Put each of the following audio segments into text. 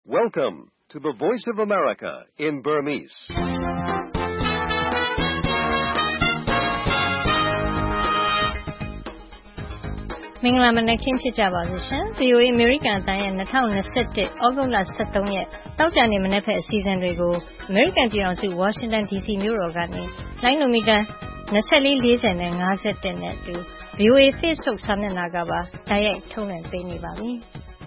Welcome to the Voice of America in Burmese. ။မင်္ဂလာမနက်ခင်းဖြစ်ကြပါစေရှင်။ VOA အမေရိကန်အသံရဲ့2021 ဩဂုတ်လ23ရက်တောက်ကြနေ့မနက်ဖက်အစီအစဉ်တွေကိုအမေရိကန်ပြည်ထောင်စု Washington DC မြို့တော်ကနေလိုင်းနိုမီတာ2440နဲ့51နဲ့အတူ VOA Facebook စာမျက်နှာကပါတိုက်ရိုက်ထုတ်လွှင့်ပေးနေပါပြီ။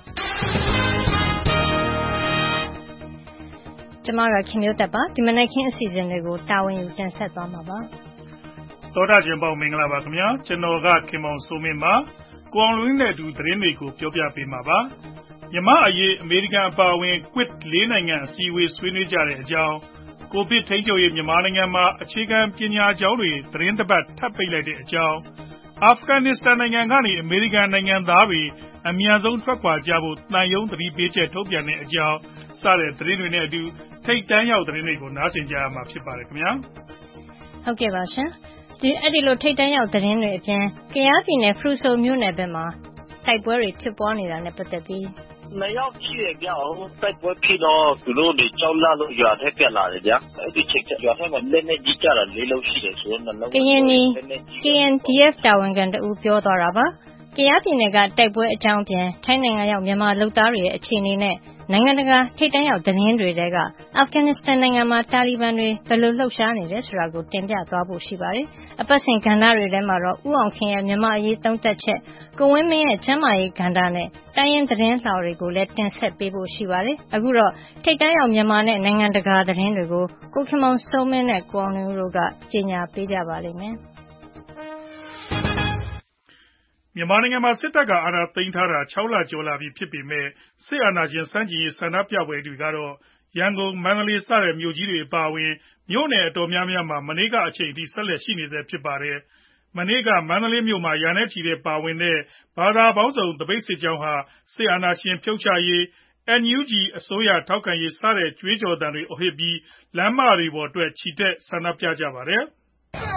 ကျွန်မတို့ခင်မျိုးသက်ပါဒီမနက်ခင်းအစီအစဉ်တွေကိုတာဝန်ယူတင်ဆက်သွားမှာပါ။သောတာရှင်ပေါင်းမင်္ဂလာပါခင်ဗျာ။ကျွန်တော်ကခင်မောင်စိုးမင်းပါ။ကိုအောင်လွင်နဲ့အတူသတင်းတွေကိုပြောပြပေးမှာပါ။မြန်မာအရေးအမေရိကန်အပါအဝင် Quad ၄နိုင်ငံအစည်းအဝေးဆွေးနွေးကြတဲ့အကြောင်းကိုဗစ်ထိန်းချုပ်ရေးမြန်မာနိုင်ငံမှာအခြေခံပညာကျောင်းတွေသတင်းတစ်ပတ်ထပ်ပိတ်လိုက်တဲ့အကြောင်းအာဖဂန်နစ္စတန်နိုင်ငံကနေအမေရိကန်နိုင်ငံသားတွေအမြန်ဆုံးထွက်ခွာကြဖို့တန်ယုံသတိပေးချက်ထုတ်ပြန်တဲ့အကြောင်းစတဲ့သတင်းတွေနဲ့အတူထိပ်တန်းရောက်သတင်းတွေကိုနားဆင်ကြရမှာဖြစ်ပါတယ်ခင်ဗျာ။ဟုတ်ကဲ့ပါရှင်။အဲ့ဒီလိုထိပ်တန်းရောက်သတင်းတွေအပြင်ကယားပြည်နယ်ဖရူဆိုမြို့နယ်ဘက်မှာတိုက်ပွဲတွေဖြစ်ပွားနေတာနဲ့ပတ်သက်ပြီးမရောက်ရှိရကြအောင်တိုက်ပွဲဖြစ်တော့သူတို့တွေကြောက်လာလို့ရွာထက်ပြလာတယ်ဗျာဒီချက်ရွာထက်မှာလက်နဲ့ကြီးကြတာ၄လုံးရှိတယ်ဆိုတော့နှလုံးကရင်နီ KNDF တာဝန်ခံတူပြောသွားတာပါကယားပြည်နယ်ကတိုက်ပွဲအကြောင်းပြင်ထိုင်းနိုင်ငံရောက်မြန်မာလူသားတွေရဲ့အခြေအနေနဲ့နိုင်ငံတကာထိပ်တန်းရောက်သတင်းတွေတဲကအာဖဂန်နစ္စတန်နိုင်ငံမှာတာလီဘန်တွေဘယ်လိုလှုပ်ရှားနေတယ်ဆိုတာကိုတင်ပြသွားဖို့ရှိပါတယ်။အပတ်စဉ်ကဏ္ဍတွေထဲမှာတော့ဥအောင်ခင်ရဲ့မြန်မာအရေးသုံးသပ်ချက်ကိုဝင်းမင်းရဲ့ကျမ်းမာရေးကဏ္ဍနဲ့တိုင်းရင်းသတင်းလှော်တွေကိုလည်းတင်ဆက်ပေးဖို့ရှိပါတယ်။အခုတော့ထိပ်တန်းရောက်မြန်မာနဲ့နိုင်ငံတကာသတင်းတွေကိုကိုခင်မောင်စိုးမင်းနဲ့ကိုအောင်လွင်တို့ကကြီးညာပေးကြပါလိမ့်မယ်။မြန်မာနိုင်ငံမှာစစ်တပ်ကအာဏာသိမ်းထားတာ6လကျော်လာပြီဖြစ်ပေမဲ့စစ်အာဏာရှင်စန့်ကျင်ရေးဆန္ဒပြပွဲတွေကတော့ရန်ကုန်မန္တလေးစတဲ့မြို့ကြီးတွေအပါအဝင်မြို့နယ်အတော်များများမှာမနေ့ကအချိန်အထိဆက်လက်ရှိနေဆဲဖြစ်ပါတယ်။မနေ့ကမန္တလေးမြို့မှာရာနဲ့ချီတဲ့ပါဝင်တဲ့ဘာသာပေါင်းစုံတပိတ်စစ်ကြောင်းဟာစစ်အာဏာရှင်ဖြုတ်ချရေး NUG အစိုးရထောက်ခံရေးစတဲ့ကြွေးကြော်သံတွေအော်ဟစ်ပြီးလမ်းမတွေပေါ်ထွက်ချီတက်ဆန္ဒပြကြပါတယ်။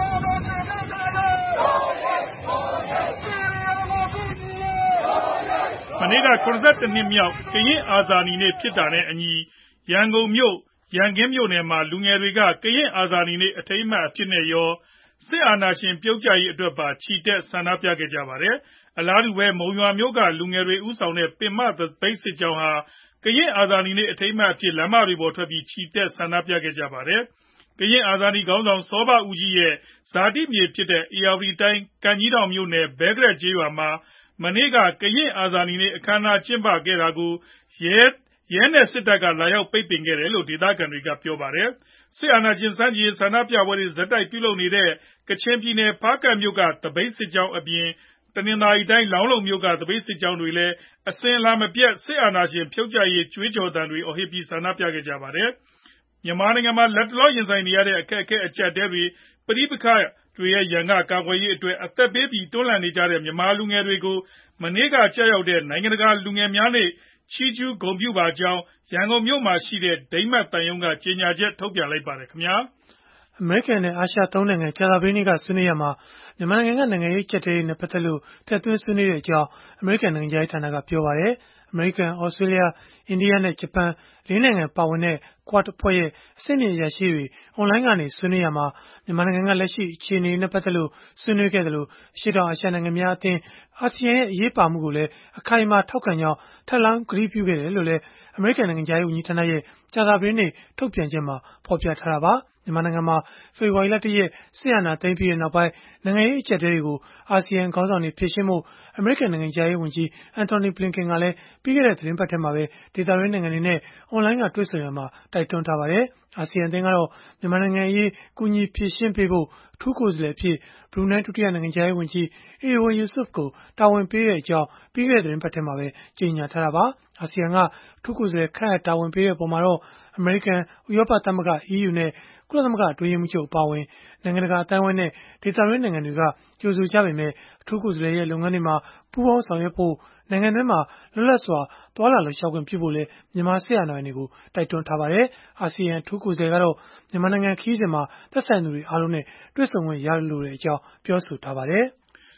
မနေ့က82နှစ်မြောက်ကရင်အာဇာနည်နေ့ဖြစ်တာနဲ့အညီရန်ကုန်မြို့ရန်ကင်းမြို့နယ်မှာလူငယ်တွေကကရင်အာဇာနည်နေ့အထိမ်းအမှတ်အဖြစ်နဲ့ရောစစ်အာဏာရှင်ပြုတ်ကျရေးအတွက်ပါချီတက်ဆန္ဒပြခဲ့ကြပါတယ်။အလားတူပဲမုံရွာမြို့ကလူငယ်တွေဦးဆောင်တဲ့ပင်မသပိတ်စစ်ကြောင်းဟာကရင်အာဇာနည်နေ့အထိမ်းအမှတ်အဖြစ်လမ်းမတွေပေါ်ထွက်ပြီးချီတက်ဆန္ဒပြခဲ့ကြပါတယ်။ကရင်အာဇာနည်ခေါင်းဆောင်စောဘဦးကြီးရဲ့ဇာတိမြေဖြစ်တဲ့ဧရာဝတီတိုင်းကံကြီးတောင်မြို့နယ်ဘဲကရက်ကျေးရွာမှာမနေ့ကကရင်အာဇာနည်နေ့အခမ်းအနားကျင်းပခဲ့တာကိုရဲနဲ့စစ်တပ်ကလာရောက်ပိတ်ပင်ခဲ့တယ်လို့ဒေသခံတွေကပြောပါတယ်။စစ်အာဏာရှင်စန့်ကျင်ရေးဆန္ဒပြပွဲတွေဆက်တိုက်ပြုလုပ်နေတဲ့ကချင်ပြည်နယ်ဖားကန့်မြို့ကသပိတ်စစ်ကြောင်းအပြင်တနင်္သာရီတိုင်းလောင်းလုံမြို့ကသပိတ်စစ်ကြောင်းတွေလည်းအစဉ်အလာမပြတ်စစ်အာဏာရှင်ဖြုတ်ချရေးကြွေးကြော်သံတွေအော်ဟစ်ပြီးဆန္ဒပြခဲ့ကြပါတယ်။မြန်မာနိုင်ငံမှာလက်တလောရင်ဆိုင်နေရတဲ့အခက်အခဲအကျပ်တဲတွေပဋိပက္ခတွေရဲ့ရန်ကကာကွယ်ရေးအတွက်အသက်ပေးပြီးတွန်းလှန်နေကြတဲ့မြန်မာလူငယ်တွေကိုမနေ့ကကြာရောက်တဲ့နိုင်ငံတကာလူငယ်များနေ့ချီးကျူးဂုဏ်ပြုပါကြောင်းရန်ကုန်မြို့မှာရှိတဲ့ဒိန်းမတ်တန်ယုံကကြေညာချက်ထုတ်ပြန်လိုက်ပါတယ်ခင်ဗျာအမေရိကန်နဲ့အာရှ၃နိုင်ငံကြာသပတေးနေ့ကဆွေးနွေးရမှာမြန်မာနိုင်ငံကနိုင်ငံရေးကျပ်တဲ့နဲ့ပတ်သက်လို့ထပ်သွင်းဆွေးနွေးတဲ့အကြောင်းအမေရိကန်နိုင်ငံရေးဌာနကပြောပါတယ်အမေရိကန်၊ဩစတြေးလျ၊အိန္ဒိယနဲ့ဂျပန်၄နိုင်ငံပါဝင်တဲ့ Quad အဖွဲ့ရဲ့အဆင့်မြင့်အရာရှိတွေအွန်လိုင်းကနေဆွေးနွေးရမှာမြန်မာနိုင်ငံကလက်ရှိအခြေအနေနဲ့ပတ်သက်လို့ဆွေးနွေးခဲ့တယ်လို့အရှေ့တောင်အာရှနိုင်ငံများအသင်းအာဆီယံရဲ့အရေးပါမှုကိုလည်းအခိုင်အမာထောက်ခံကြောင်းထပ်လောင်းကတိပြုခဲ့တယ်လို့လည်းအမေရိကန်နိုင်ငံသားရေးဝန်ကြီးဌာနရဲ့ကြာသပတေးနေ့ထုတ်ပြန်ချက်မှာဖော်ပြထားတာပါမြန်မာနိုင်ငံမှာဖေဖော်ဝါရီလ1ရက်စစ်အာဏာသိမ်းပြီးနောက်ပိုင်းနိုင်ငံရေးအကျပ်အတည်းတွေကိုအာဆီယံခေါင်းဆောင်တွေဖြေရှင်းဖို့အမေရိကန်နိုင်ငံသားရေးဝန်ကြီးအန်တိုနီဘလင်ကန်ကလည်းပြီးခဲ့တဲ့သတင်းပတ်ထဲမှာပဲဒေသတွင်းနိုင်ငံတွေနဲ့အွန်လိုင်းကတွေ့ဆုံရမှာတိုက်တွန်းထားပါတယ်အာဆီယံအသင်းကတော့မြန်မာနိုင်ငံရေးကူညီဖြေရှင်းပေးဖို့အထူးကိုယ်စားလှယ်အဖြစ်ဘရူနိုင်းဒုတိယနိုင်ငံသားရေးဝန်ကြီးအေဝံယူဆုဖ်ကိုတာဝန်ပေးတဲ့အကြောင်းပြီးခဲ့တဲ့သတင်းပတ်ထဲမှာပဲကြေညာထားတာပါအာဆီယံကအထူးကိုယ်စားလှယ်ခန့်အပ်တာဝန်ပေးတဲ့အပေါ်မှာတော့အမေရိကန်ဥရောပသမဂ္ဂ EU နဲ့ကုလသမဂ္ဂအတွင်းရေးမှူးချုပ်အပါအဝင်နိုင်ငံတကာအသိုင်းအဝိုင်းနဲ့ဒေသတွင်းနိုင်ငံတွေကကြိုဆိုကြပေမဲ့အထူးကိုယ်စားလှယ်ရဲ့လုပ်ငန်းတွေမှာပူးပေါင်းဆောင်ရွက်ဖို့နိုင်ငံတွင်းမှာလွတ်လပ်စွာသွားလာလှုပ်ရှားခွင့်ပြုဖို့လည်းမြန်မာစစ်အာဏာပိုင်တွေကိုတိုက်တွန်းထားပါတယ်။အာဆီယံအထူးကိုယ်စားလှယ်ကတော့မြန်မာနိုင်ငံခရီးစဉ်မှာသက်ဆိုင်သူတွေအားလုံးနဲ့တွေ့ဆုံခွင့်ရလိုတဲ့အကြောင်းပြောဆိုထားပါတယ်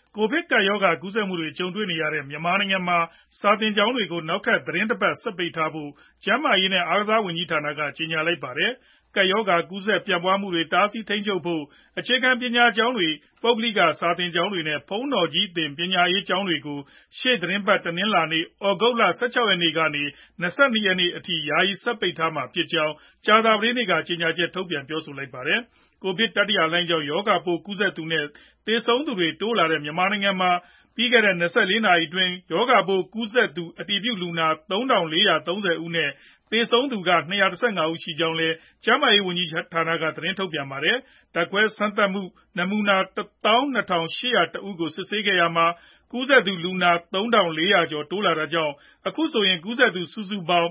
ကိုဗစ်ကပ်ရောဂါကူးစက်မှုတွေကြုံတွေ့နေရတဲ့မြန်မာနိုင်ငံမှာစာသင်ကျောင်းတွေကိုနောက်ထပ်သီတင်းတပတ်ဆက်ပိတ်ထားဖို့ကျန်းမာရေးနဲ့အားကစားဝန်ကြီးဌာနကကြေညာလိုက်ပါတယ်။ကပ်ရောဂါကူးစက်ပြန့်ပွားမှုတွေတားဆီးထိန်းချုပ်ဖို့အခြေခံပညာကျောင်းတွေပုဂ္ဂလိကစာသင်ကျောင်းတွေနဲ့ဘုန်းတော်ကြီးသင်ပညာရေးကျောင်းတွေကိုရှေ့သီတင်းပတ်တနင်္လာနေ့ဩဂုတ်လ16 ရက်နေ့ကနေ22 ရက်နေ့အထိယာယီဆက်ပိတ်ထားမှာဖြစ်ကြောင်းကြာသပတေးနေ့ကကြေညာချက်ထုတ်ပြန်ပြောဆိုလိုက်ပါတယ်။ကိုဗစ်တတိယလှိုင်းကြောင့်ရောဂါပိုးကူးစက်သူနဲ့သေဆုံးသူတွေတိုးလာတဲ့မြန်မာနိုင်ငံမှာပြီးခဲ့တဲ့24 နာရီအတွင်းရောဂါပိုးကူးစက်သူအတည်ပြုလူနာ 3430 ဦးနဲ့သေဆုံးသူက215 ဦးရှိကြောင်းလည်းကျန်းမာရေးဝန်ကြီးဌာနကသတင်းထုတ်ပြန်ပါတယ်။ဓာတ်ခွဲစမ်းသပ်မှုနမူနာ 12801 ဦးကိုစစ်ဆေးခဲ့ရာမှာကူးစက်သူလူနာ3400ကျော်တိုးလာတာကြောင့်အခုဆိုရင်ကူးစက်သူစုစုပေါင်း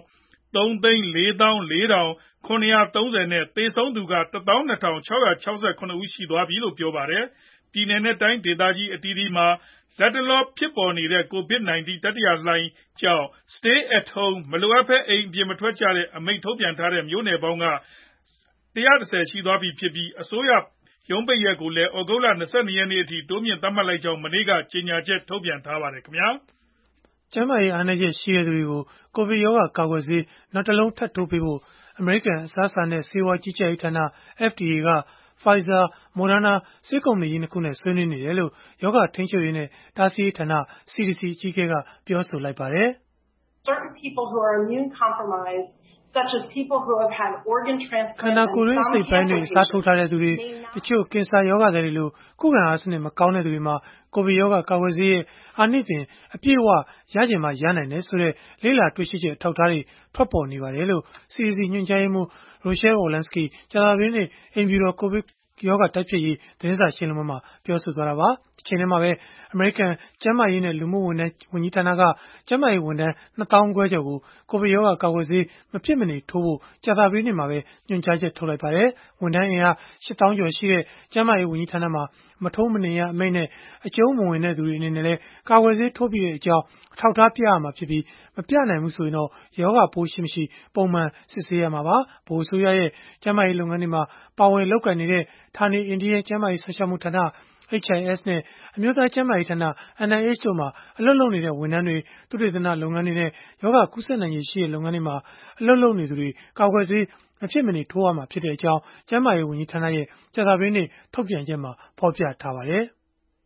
3,44,730 နဲ့သေဆုံးသူက 12,668 ဦးရှိသွားပြီလို့ပြောပါတယ်။ပြည်နယ်နဲ့တိုင်းဒေသကြီးအသီးသီးမှာလတ်တလောဖြစ်ပေါ်နေတဲ့ COVID-19 တတိယလှိုင်းကြောင့် Stay at home မလိုအပ်ဘဲအိမ်ပြင်မထွက်ကြတဲ့အမိန့်ထုတ်ပြန်ထားတဲ့မြို့နယ်ပေါင်းက110ရှိသွားပြီဖြစ်ပြီးအစိုးရရုံးပိတ်ရက်ကိုလည်းဩဂုတ်လ22 ရက်နေ့အထိတိုးမြှင့်သတ်မှတ်လိုက်ကြောင်းမနေ့ကကြေညာချက်ထုတ်ပြန်ထားပါတယ်ခင်ဗျာကျန်းမာရေးအားနည်းချက်ရှိတဲ့သူတွေကိုကိုဗစ်ရောဂါကာကွယ်ဆေးနောက်တစ်လုံးထပ်ထိုးပေးဖို့အမေရိကန်အစားအစာနဲ့ဆေးဝါးကြီးကြပ်ရေးဌာန FDA ကPfizer, Moderna ဆေးကုမ္ပဏီကြီး 2 ခုနဲ့ဆွေးနွေးနေတယ်လို့ရောဂါထိန်းချုပ်ရေးနဲ့တားဆီးရေးဌာန CDC အကြီးအကဲကပြောဆိုလိုက်ပါတယ်။ Certain people who are immune compromised, such as people who have had organ ခန္ဓာ transplants ကိုယ်တွင်းအစိတ်အပိုင်းတွေအစားထိုးထားတဲ့သူတွေတချို့ကင်ဆာရောဂါတွေလိုခုခံအားစနစ်မကောင်းတဲ့သူတွေမှာကိုဗစ်ရောဂါကာကွယ်ဆေးရဲ့အာနိသင်အပြည့်အဝရကျင်မှရနိုင်တယ်ဆိုတဲ့လေ့လာတွေ့ရှိချက်အထောက်အထားတွေထွက်ပေါ်နေပါတယ်လို့ CDC ညွှန်ကြားရေးမှူး Rochelle Walensky ကြာသပတေးနေ့အိမ်ဖြူတော်ကိုဗစ်ရောဂါတိုက်ဖျက်ရေးသတင်းစာရှင်းလင်းပွဲမှာပြောဆိုသွားတာပါ။တစ်ချိန်တည်းမှာပဲအမေရိကန်ကျန်းမာရေးနဲ့လူမှုဝန်ကြီးဌာနကကျန်းမာရေးဝန်ထမ်း 2,500 ကျော်ကိုကိုဗစ်ရောဂါကာကွယ်ဆေးမဖြစ်မနေထိုးဖို့ကြာသပတေးနေ့မှာပဲညွှန်ကြားချက်ထုတ်လိုက်ပါတယ်။ဝန်ထမ်းအင်အား 8,000 ကျော်ရှိတဲ့ကျန်းမာရေးဝန်ကြီးဌာနမှာမထိုးမနေရအမိန့်နဲ့အကျုံးမဝင်တဲ့သူတွေအနေနဲ့လည်းကာကွယ်ဆေးထိုးပြီးတဲ့အကြောင်းအထောက်အထားပြရမှာဖြစ်ပြီးမပြနိုင်ဘူးဆိုရင်တော့ရောဂါပိုးရှိမရှိပုံမှန်စစ်ဆေးရမှာပါ။ဗဟိုအစိုးရရဲ့ကျန်းမာရေးလုပ်ငန်းတွေမှာပါဝင်လုပ်ကိုင်နေတဲ့ဌာနေအိန္ဒိယကျန်းမာရေးစောင့်ရှောက်မှုဌာန HIS နဲ့အမျိုးသားကျန်းမာရေးဌာန NIH တို့မှာအလုပ်လုပ်နေတဲ့ဝန်ထမ်းတွေသုတေသနလုပ်ငန်းတွေနဲ့ရောဂါကူးစက်နိုင်ရည်ရှိတဲ့လုပ်ငန်းတွေမှာအလုပ်လုပ်နေသူတွေကာကွယ်ဆေးမဖြစ်မနေထိုးရမှာဖြစ်တဲ့အကြောင်းကျန်းမာရေးဝန်ကြီးဌာနရဲ့ကြာသပတေးနေ့ထုတ်ပြန်ချက်မှာဖော်ပြထားပါတယ်။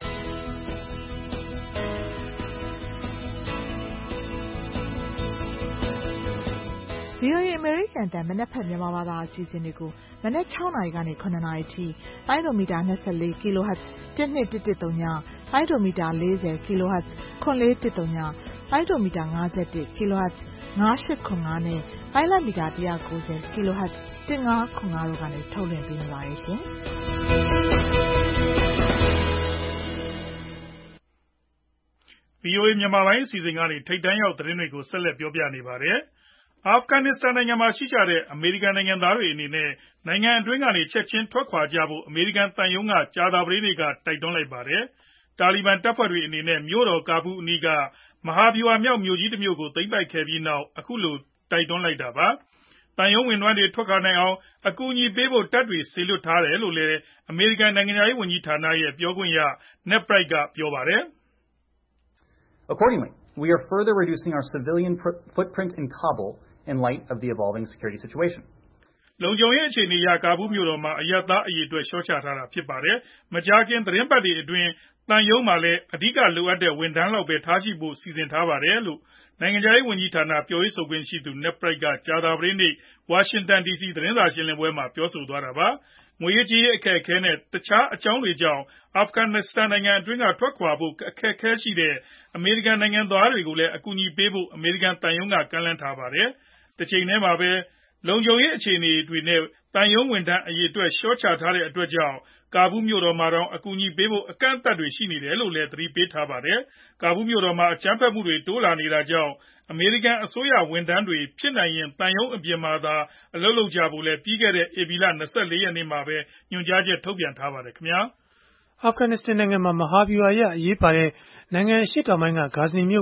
VOA အမေရိကန်တန်မနက်ဖြန်မြန်မာဘာသာအစီအစဉ်တွေကိုမနက်6နာရီကနေ9နာရီထိတိုင်းဒိုမီတာ24 kHz 1213ညတိုင်းဒိုမီတာ40 kHz 9410ညတိုင်းဒိုမီတာ51 kHz 9895နဲ့တိုင်းလမီတာ190 kHz 1505တို့ကနေထုတ်လွှင့်ပေးနေပါတယ်ရှင်။ VOA မြန်မာပိုင်းအစီအစဉ်ကနေထိပ်တန်းရောက်သတင်းတွေကိုဆက်လက်ပြောပြနေပါတယ်။ အာဖဂန်နစ္စတန်နိုင်ငံမှာရှိကြတဲ့အမေရိကန်နိုင်ငံသားတွေအနေနဲ့နိုင်ငံအတွင်းကနေချက်ချင်းထွက်ခွာကြဖို့အမေရိကန်သံရုံးကကြာသပတေးနေ့ကတိုက်တွန်းလိုက်ပါတယ်။ တာလီဘန်တပ်ဖွဲ့တွေအနေနဲ့မြို့တော်ကာဘူးလ်အနီးကမဟာဗျူဟာမြောက်မြို့ကြီးတမြို့ကိုသိမ်းပိုက်ခဲ့ပြီးနောက်အခုလိုတိုက်တွန်းလိုက်တာပါ။သံရုံးဝန်ထမ်းတွေထွက်ခွာနိုင်အောင်အကူအညီပေးဖို့တပ်တွေစေလွှတ်ထားတယ်လို့လည်းအမေရိကန်နိုင်ငံခြားရေးဝန်ကြီးဌာနပြောခွင့်ရ Ned Price ကပြောပါတယ်။ Accordingly, we are further reducing our civilian footprint in Kabul in light of the evolving security situation. လုံခြုံရေးအခြေအနေအရကာဘူးမြို့တော်မှာအရပ်သားအရေအတွက်လျှော့ချထားတာဖြစ်ပါတယ်။မကြာခင်သီတင်းပတ်တွေအတွင်းသံရုံးမှာလည်းအဓိကလိုအပ်တဲ့ဝန်ထမ်းလောက်ပဲထားရှိဖို့စီစဉ်ထားပါတယ်လို့နိုင်ငံခြားရေးဝန်ကြီးဌာနပြောရေးဆိုခွင့်ရှိသူ Ned Price ကကြာသပတေးနေ့ဝါရှင်တန် DC သတင်းစာရှင်းလင်းပွဲမှာပြောဆိုသွားတာပါ။ငွေရေးကြေးရေးအခက်အခဲနဲ့တခြားအကြောင်းတွေကြောင့်အာဖဂန်နစ္စတန်နိုင်ငံအတွင်းကထွက်ခွာဖို့အခက်အခဲရှိတဲ့အမေရိကန်နိုင်ငံသားတွေကိုလည်းအကူအညီပေးဖို့အမေရိကန်သံရုံးကကမ်းလှမ်းထားပါတယ်။တချိန်တည်းမှာပဲလုံခြုံရေးအခြေအနေတွေနဲ့သံရုံးဝန်ထမ်းအရေအတွက်လျှော့ချထားတဲ့အတွက်ကြောင့်ကာဘူးလ်မြို့တော်မှာတောင်အကူအညီပေးဖို့အကန့်အသတ်တွေရှိနေတယ်လို့လည်းသတိပေးထားပါတယ်။ကာဘူးလ်မြို့တော်မှာအကြမ်းဖက်မှုတွေတိုးလာနေတာကြောင့်အမေရိကန်အစိုးရဝန်ထမ်းတွေဖြစ်နိုင်ရင်သံရုံးအပြင်မှာသာအလုပ်လုပ်ကြဖို့လည်းပြီးခဲ့တဲ့ဧပြီလ24 ရက်နေ့မှာပဲညွှန်ကြားချက်ထုတ်ပြန်ထားပါတယ်ခင်ဗျာ။အာဖဂန်နစ္စတန်နိုင်ငံမှာမဟာဗျူဟာအရအရေးပါတဲ့နိုင်ငံအရှေ့တောင်ပိုင်းကဂါဇနီမြို့ကို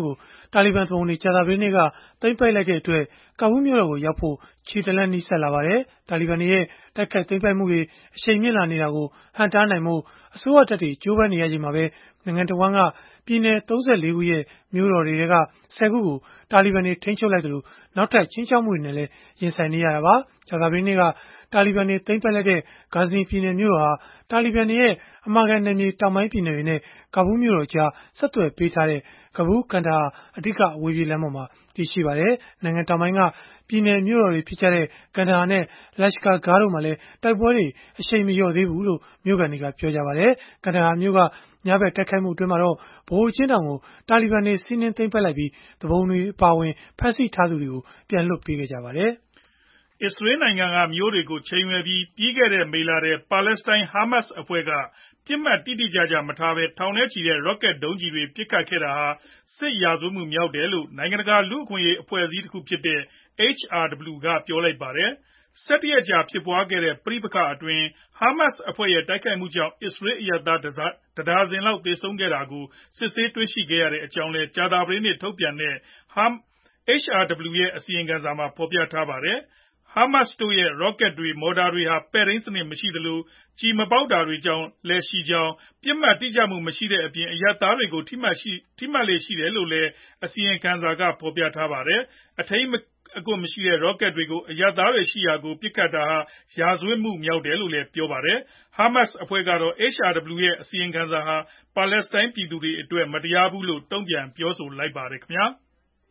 တာလီဘန်သူပုန်တွေကြာသပတေးနေ့ကသိမ်းပိုက်လိုက်တဲ့အတွက်ကာဘူးမြို့တော်ကိုရောက်ဖို့ခြေတလန့်နီးစပ်လာပါတယ်။ တာလီဘန်တွေရဲ့တိုက်ခိုက်သိမ်းပိုက်မှုတွေအရှိန်မြင့်လာနေတာကိုဟန့်တားနိုင်ဖို့အစိုးရတပ်တွေကြိုးပမ်းနေရချိန်မှာပဲနိုင်ငံတော်ဝန်ကပြည်နယ်34ခုရဲ့မြို့တော်တွေက10ခုကိုတာလီဘန်တွေထိန်းချုပ်လိုက်သလိုနောက်ထပ်ချင်းချောက်မှုတွေနဲ့လည်းရင်ဆိုင်နေရတာပါ။ကြာသပတေးနေ့ကတာလီဘန်တွေသိမ်းပိုက်လိုက်တဲ့ဂါဇနီပြည်နယ်မြို့တော်ဟာတာလီဘန်တွေရဲ့အမာခံနယ်မြေတောင်ပိုင်းပြည်နယ်တွေနဲ့ကာဘူးမြို့တော်ကြားဆက်သွယ်ပေးထားတဲ့ကာဘူးကန်ဒါဟာအဓိကအဝေးပြေးလမ်းပေါ်မှာတည်ရှိပါတယ်။နိုင်ငံတောင်ပိုင်းကပြည်နယ်မြို့တော်တွေဖြစ်ကြတဲ့ကန်ဒါဟာနဲ့လက်ရှ်ကာဂါတို့မှာလည်းတိုက်ပွဲတွေအရှိန်မလျော့သေးဘူးလို့မြို့ခံတွေကပြောကြပါတယ်။ကန်ဒါဟာမြို့ကညဘက်တိုက်ခိုက်မှုအတွင်းမှာတော့ဗဟိုချင်းတောင်ကိုတာလီဘန်တွေစီးနင်းသိမ်းပိုက်လိုက်ပြီးသူပုန်တွေအပါအဝင်ဖမ်းဆီးထားသူတွေကိုပြန်လွှတ်ပေးခဲ့ကြပါတယ်။အစ္စရေးနိုင်ငံကမြို့တွေကိုချိန်ရွယ်ပြီးခဲ့တဲ့မေလထဲပါလက်စတိုင်းဟာမတ်စ်အဖွဲ့ကပစ်မှတ်တိတိကျကျမထားဘဲထောင်နဲ့ချီတဲ့ Rocket ဒုံးကျည်တွေပစ်ခတ်ခဲ့တာဟာစစ်ရာဇဝတ်မှုမြောက်တယ်လို့နိုင်ငံတကာလူ့အခွင့်အရေးအဖွဲ့အစည်းတခုဖြစ်တဲ့ HRW ကပြောလိုက်ပါတယ်။ 17 ရက်ကြာဖြစ်ပွားခဲ့တဲ့ပဋိပက္ခအတွင်းဟာမတ်စ်အဖွဲ့ရဲ့တိုက်ခိုက်မှုကြောင့်အစ္စရေးအရပ်သားတဒါဇင်လောက်သေဆုံးခဲ့တာကိုစစ်ဆေးတွေ့ရှိခဲ့ရကြောင်းလည်းကြာသပတေးနေ့ထုတ်ပြန်တဲ့ HRW ရဲ့အစီရင်ခံစာမှာဖော်ပြထားပါတယ်။ ဟာမတ်စ်တို့ရဲ့ Rocket တွေ မော်တာတွေဟာပဲ့ထိန်းစနစ်မရှိသလိုကျည်မပေါက်တာတွေလည်းရှိကြောင်းပစ်မှတ်တိကျမှုမရှိတဲ့အပြင်အရပ်သားတွေကိုထိမှန်လေ့ရှိတယ်လို့လည်းအစီရင်ခံစာကဖော်ပြထားပါတယ်။ အထိမ်းအကွပ်မရှိတဲ့ Rocket တွေကိုအရပ်သားတွေရှိရာကိုပစ်ခတ်တာဟာရာဇဝတ်မှုမြောက်တယ်လို့လည်းပြောပါတယ်။ ဟာမတ်စ်အဖွဲ့ကတော့ HRW ရဲ့အစီရင်ခံစာဟာပါလက်စတိုင်းပြည်သူတွေအတွက်မတရားဘူးလို့တုံ့ပြန်ပြောဆိုလိုက်ပါတယ်ခင်ဗျာ။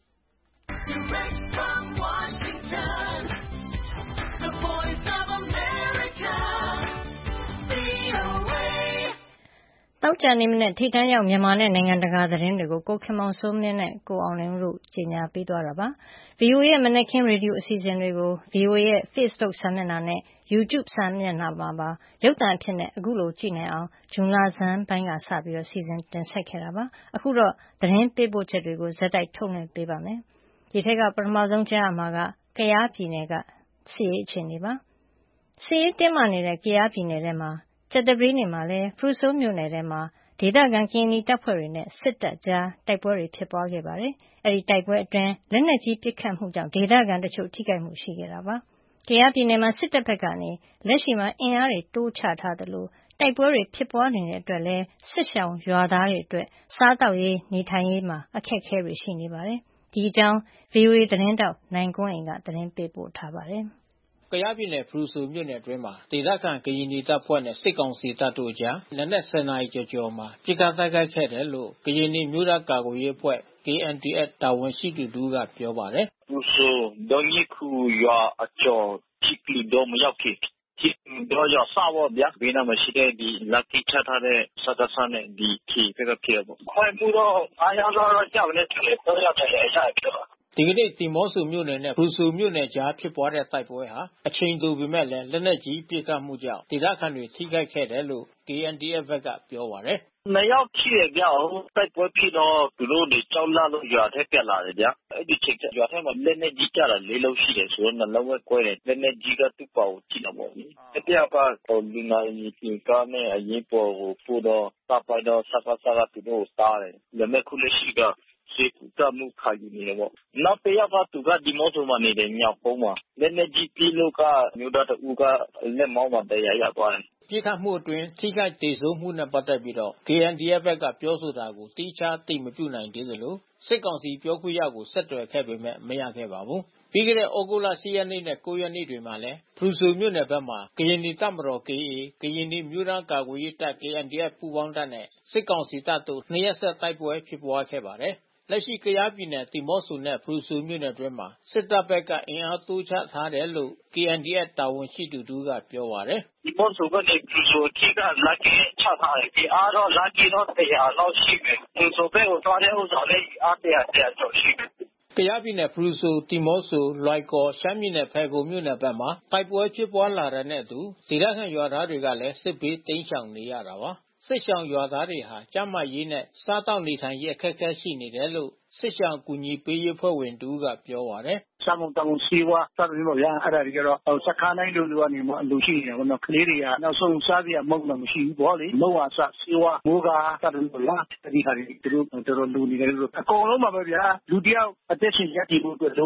သောကြာနေ့မနက်ထိပ်တန်းရောက်မြန်မာနဲ့နိုင်ငံတကာသတင်းတွေကိုကိုခင်မောင်စိုးမင်းနဲ့ကိုအောင်လွင်တို့ကြီးညာပေးသွားတာပါ။ VOA ရဲ့မနက်ခင်းရေဒီယိုအစီအစဉ်တွေကို VOA ရဲ့ Facebook စာမျက်နှာနဲ့ YouTube စာမျက်နှာမှာပါရုပ်သံအဖြစ်နဲ့အခုလိုကြည့်နိုင်အောင်ဇွန်လဆန်းပိုင်းကစပြီးစီစဉ်တင်ဆက်ခဲ့တာပါ။အခုတော့သတင်းပေးပို့ချက်တွေကိုဇာတ်တိုက်ထုတ်လွှင့်ပေးပါမယ်။ဒီထက်ကပထမဆုံးကြားရမှာကကယားပြည်နယ်ကစစ်ရေးအခြေအနေပါ။စစ်ရေးတင်းမာနေတဲ့ကယားပြည်နယ်ထဲမှာကြာသပတေးနေ့မှာလည်းဖရူဆိုမြို့နယ်ထဲမှာဒေသခံကရင်နီတပ်ဖွဲ့တွေနဲ့စစ်တပ်ကြားတိုက်ပွဲတွေဖြစ်ပွားခဲ့ပါတယ်။အဲဒီတိုက်ပွဲအတွင်းလက်နက်ကြီးပစ်ခတ်မှုကြောင့်ဒေသခံတချို့ထိခိုက်မှုရှိခဲ့တာပါ။ကယားပြည်နယ်မှာစစ်တပ်ဘက်ကနေလက်ရှိမှာအင်အားတွေတိုးချထားသလိုတိုက်ပွဲတွေဖြစ်ပွားနေတဲ့အတွက်လည်းစစ်ရှောင်ရွာသားတွေအတွက်စားသောက်ရေးနေထိုင်ရေးမှာအခက်အခဲတွေရှိနေပါတယ်။ဒီအကြောင်း VOA သတင်းထောက်နိုင်ကွန်းအိန်ကသတင်းပေးပို့ထားပါတယ်။ကယားပြည်နယ်ဖရူဆိုမြို့နယ်အတွင်းမှာဒေသခံကရင်နီတပ်ဖွဲ့နဲ့စစ်ကောင်စီတပ်တို့အကြားနနက်10 နာရီကျော်မှာပစ်ခတ်တိုက်ခိုက်ခဲ့တယ်လို့ကရင်နီမျိုးသားကာကွယ်ရေးအဖွဲ့ KNDF တာဝန်ရှိသူတူကပြောပါတယ်။ဖရူဆိုဒေါညခုရွာအကျော်ချီကလီဒေါမရောက်ခင်ချီဒေါရွာစပေါ့ဗျာဘေးနားမှာရှိတဲ့ဒီလက်ထိချထားတဲ့စကားစနဲ့ဒီခီဖက်ကဖြစ်ပေါ့ခွဲမှုတော့အားရတော့ကြောက်နေတယ်တော့ရတယ်အဲ့ဒါပြောဒီကနေ့ဒီမော့ဆိုမြို့နယ်နဲ့ဖရူဆိုမြို့နယ်ကြားဖြစ်ပွားတဲ့တိုက်ပွဲဟာအချိန်တိုပေမဲ့လည်းလက်နက်ကြီးပစ်ခတ်မှုကြောင့်ဒေသခံတွေထိခိုက်ခဲ့တယ်လို့ KNDF ဘက်ကပြောပါတယ်။နှစ်ယောက်ထိတယ်ဗျ။တိုက်ပွဲဖြစ်တော့သူတို့တွေကြောက်လန့်လို့ရွာထဲပြန်လာတယ်ဗျ။အဲ့ဒီချိန်ကျရွာထဲမှာလက်နက်ကြီးကျတာ4လုံးရှိတယ်ဆိုတော့2လုံးပဲကွဲတယ်။လက်နက်ကြီးကသူ့ပေါင်ကိုထိတာပေါ့လေ။တယောက်ကလူနာတင်ကားနဲ့အရေးပေါ်ကိုပို့တော့စပိုက်တော့စကားကသူတို့ကိုတားတယ်။လက်နက်ခုလက်ရှိကစေကူတမှုခံယူနေတယ်ပေါ့။နောက်တယောက်ကသူကဒီမော့ဆိုမှာနေတယ်ညောင်ကုန်းမှာလက်နက်ကြီးပြေးလို့ကမြို့သားတဦးကလက်မောင်းမှာတရားရသွားတယ်ပစ်ခတ်မှုအတွင်းထိခိုက်ဒေဆုံးမှုနဲ့ပတ်သက်ပြီးတော့ KNDF ဘက်ကပြောဆိုတာကိုတိကျသိမပြုနိုင်သေးသလိုစစ်ကောင်စီပြောခွင့်ရကိုဆက်သွယ်ခဲ့ပေမဲ့မရခဲ့ပါဘူး။ပြီးခဲ့တဲ့ဩဂုတ်လ10 ရက်နေ့နဲ့9 ရက်နေ့တွေမှာလည်းဖရူဆိုမြို့နယ်ဘက်မှာကရင်နီတပ်မတော် KA ကရင်နီမျိုးသားကာကွယ်ရေးတပ် KNDF ပူးပေါင်းတပ်နဲ့စစ်ကောင်စီတပ်တို့2ရက်ဆက်တိုက်ပွဲဖြစ်ပွားခဲ့ပါတယ်။လက်ရှိကယားပြည်နယ်ဒီမော့ဆိုနဲ့ဖရူဆိုမြို့နယ်အတွင်းမှာစစ်တပ်ဘက်ကအင်အားတိုးချထားတယ်လို့ KNDF တာဝန်ရှိသူတူကပြောပါတယ်။ဒီမော့ဆိုကနေဖရူဆိုအထိကလက်ကင်းချထားတယ်ဒီအားတော့လက်ကင်းတော့100လောက်ရှိမယ်။ဖရူဆိုဘက်ကိုသွားတဲ့ဥစ္စာလေးအား100ကျော်ရှိမယ်။ကယားပြည်နယ်ဖရူဆိုဒီမော့ဆိုလွိုင်ကော်ရှမ်းပြည်နယ်ဖယ်ခုံမြို့နယ်ဘက်မှာတိုက်ပွဲဖြစ်ပွားလာတဲ့နဲ့အတူဒေသခံရွာသားတွေကလည်းစစ်ဘေးတိမ်းရှောင်နေရတာပါ။စစ်ရှောင်ရွာသားတွေဟာကျန်းမာရေးနဲ့စားသောက်နေထိုင်ရေးအခက်အခဲရှိနေတယ်လို့စစ်ရှောင်ကူညီပေးရေးအဖွဲ့ဝင်တူကပြောပါတယ် Samung Tang Siwa, Samuya, Adagero, Sakana, Lucian, Cleria, now so Savia Mogam, she Wally, Noah Siwa, Muga, Samuya, a Coloma, Ludia, attention, Yaki,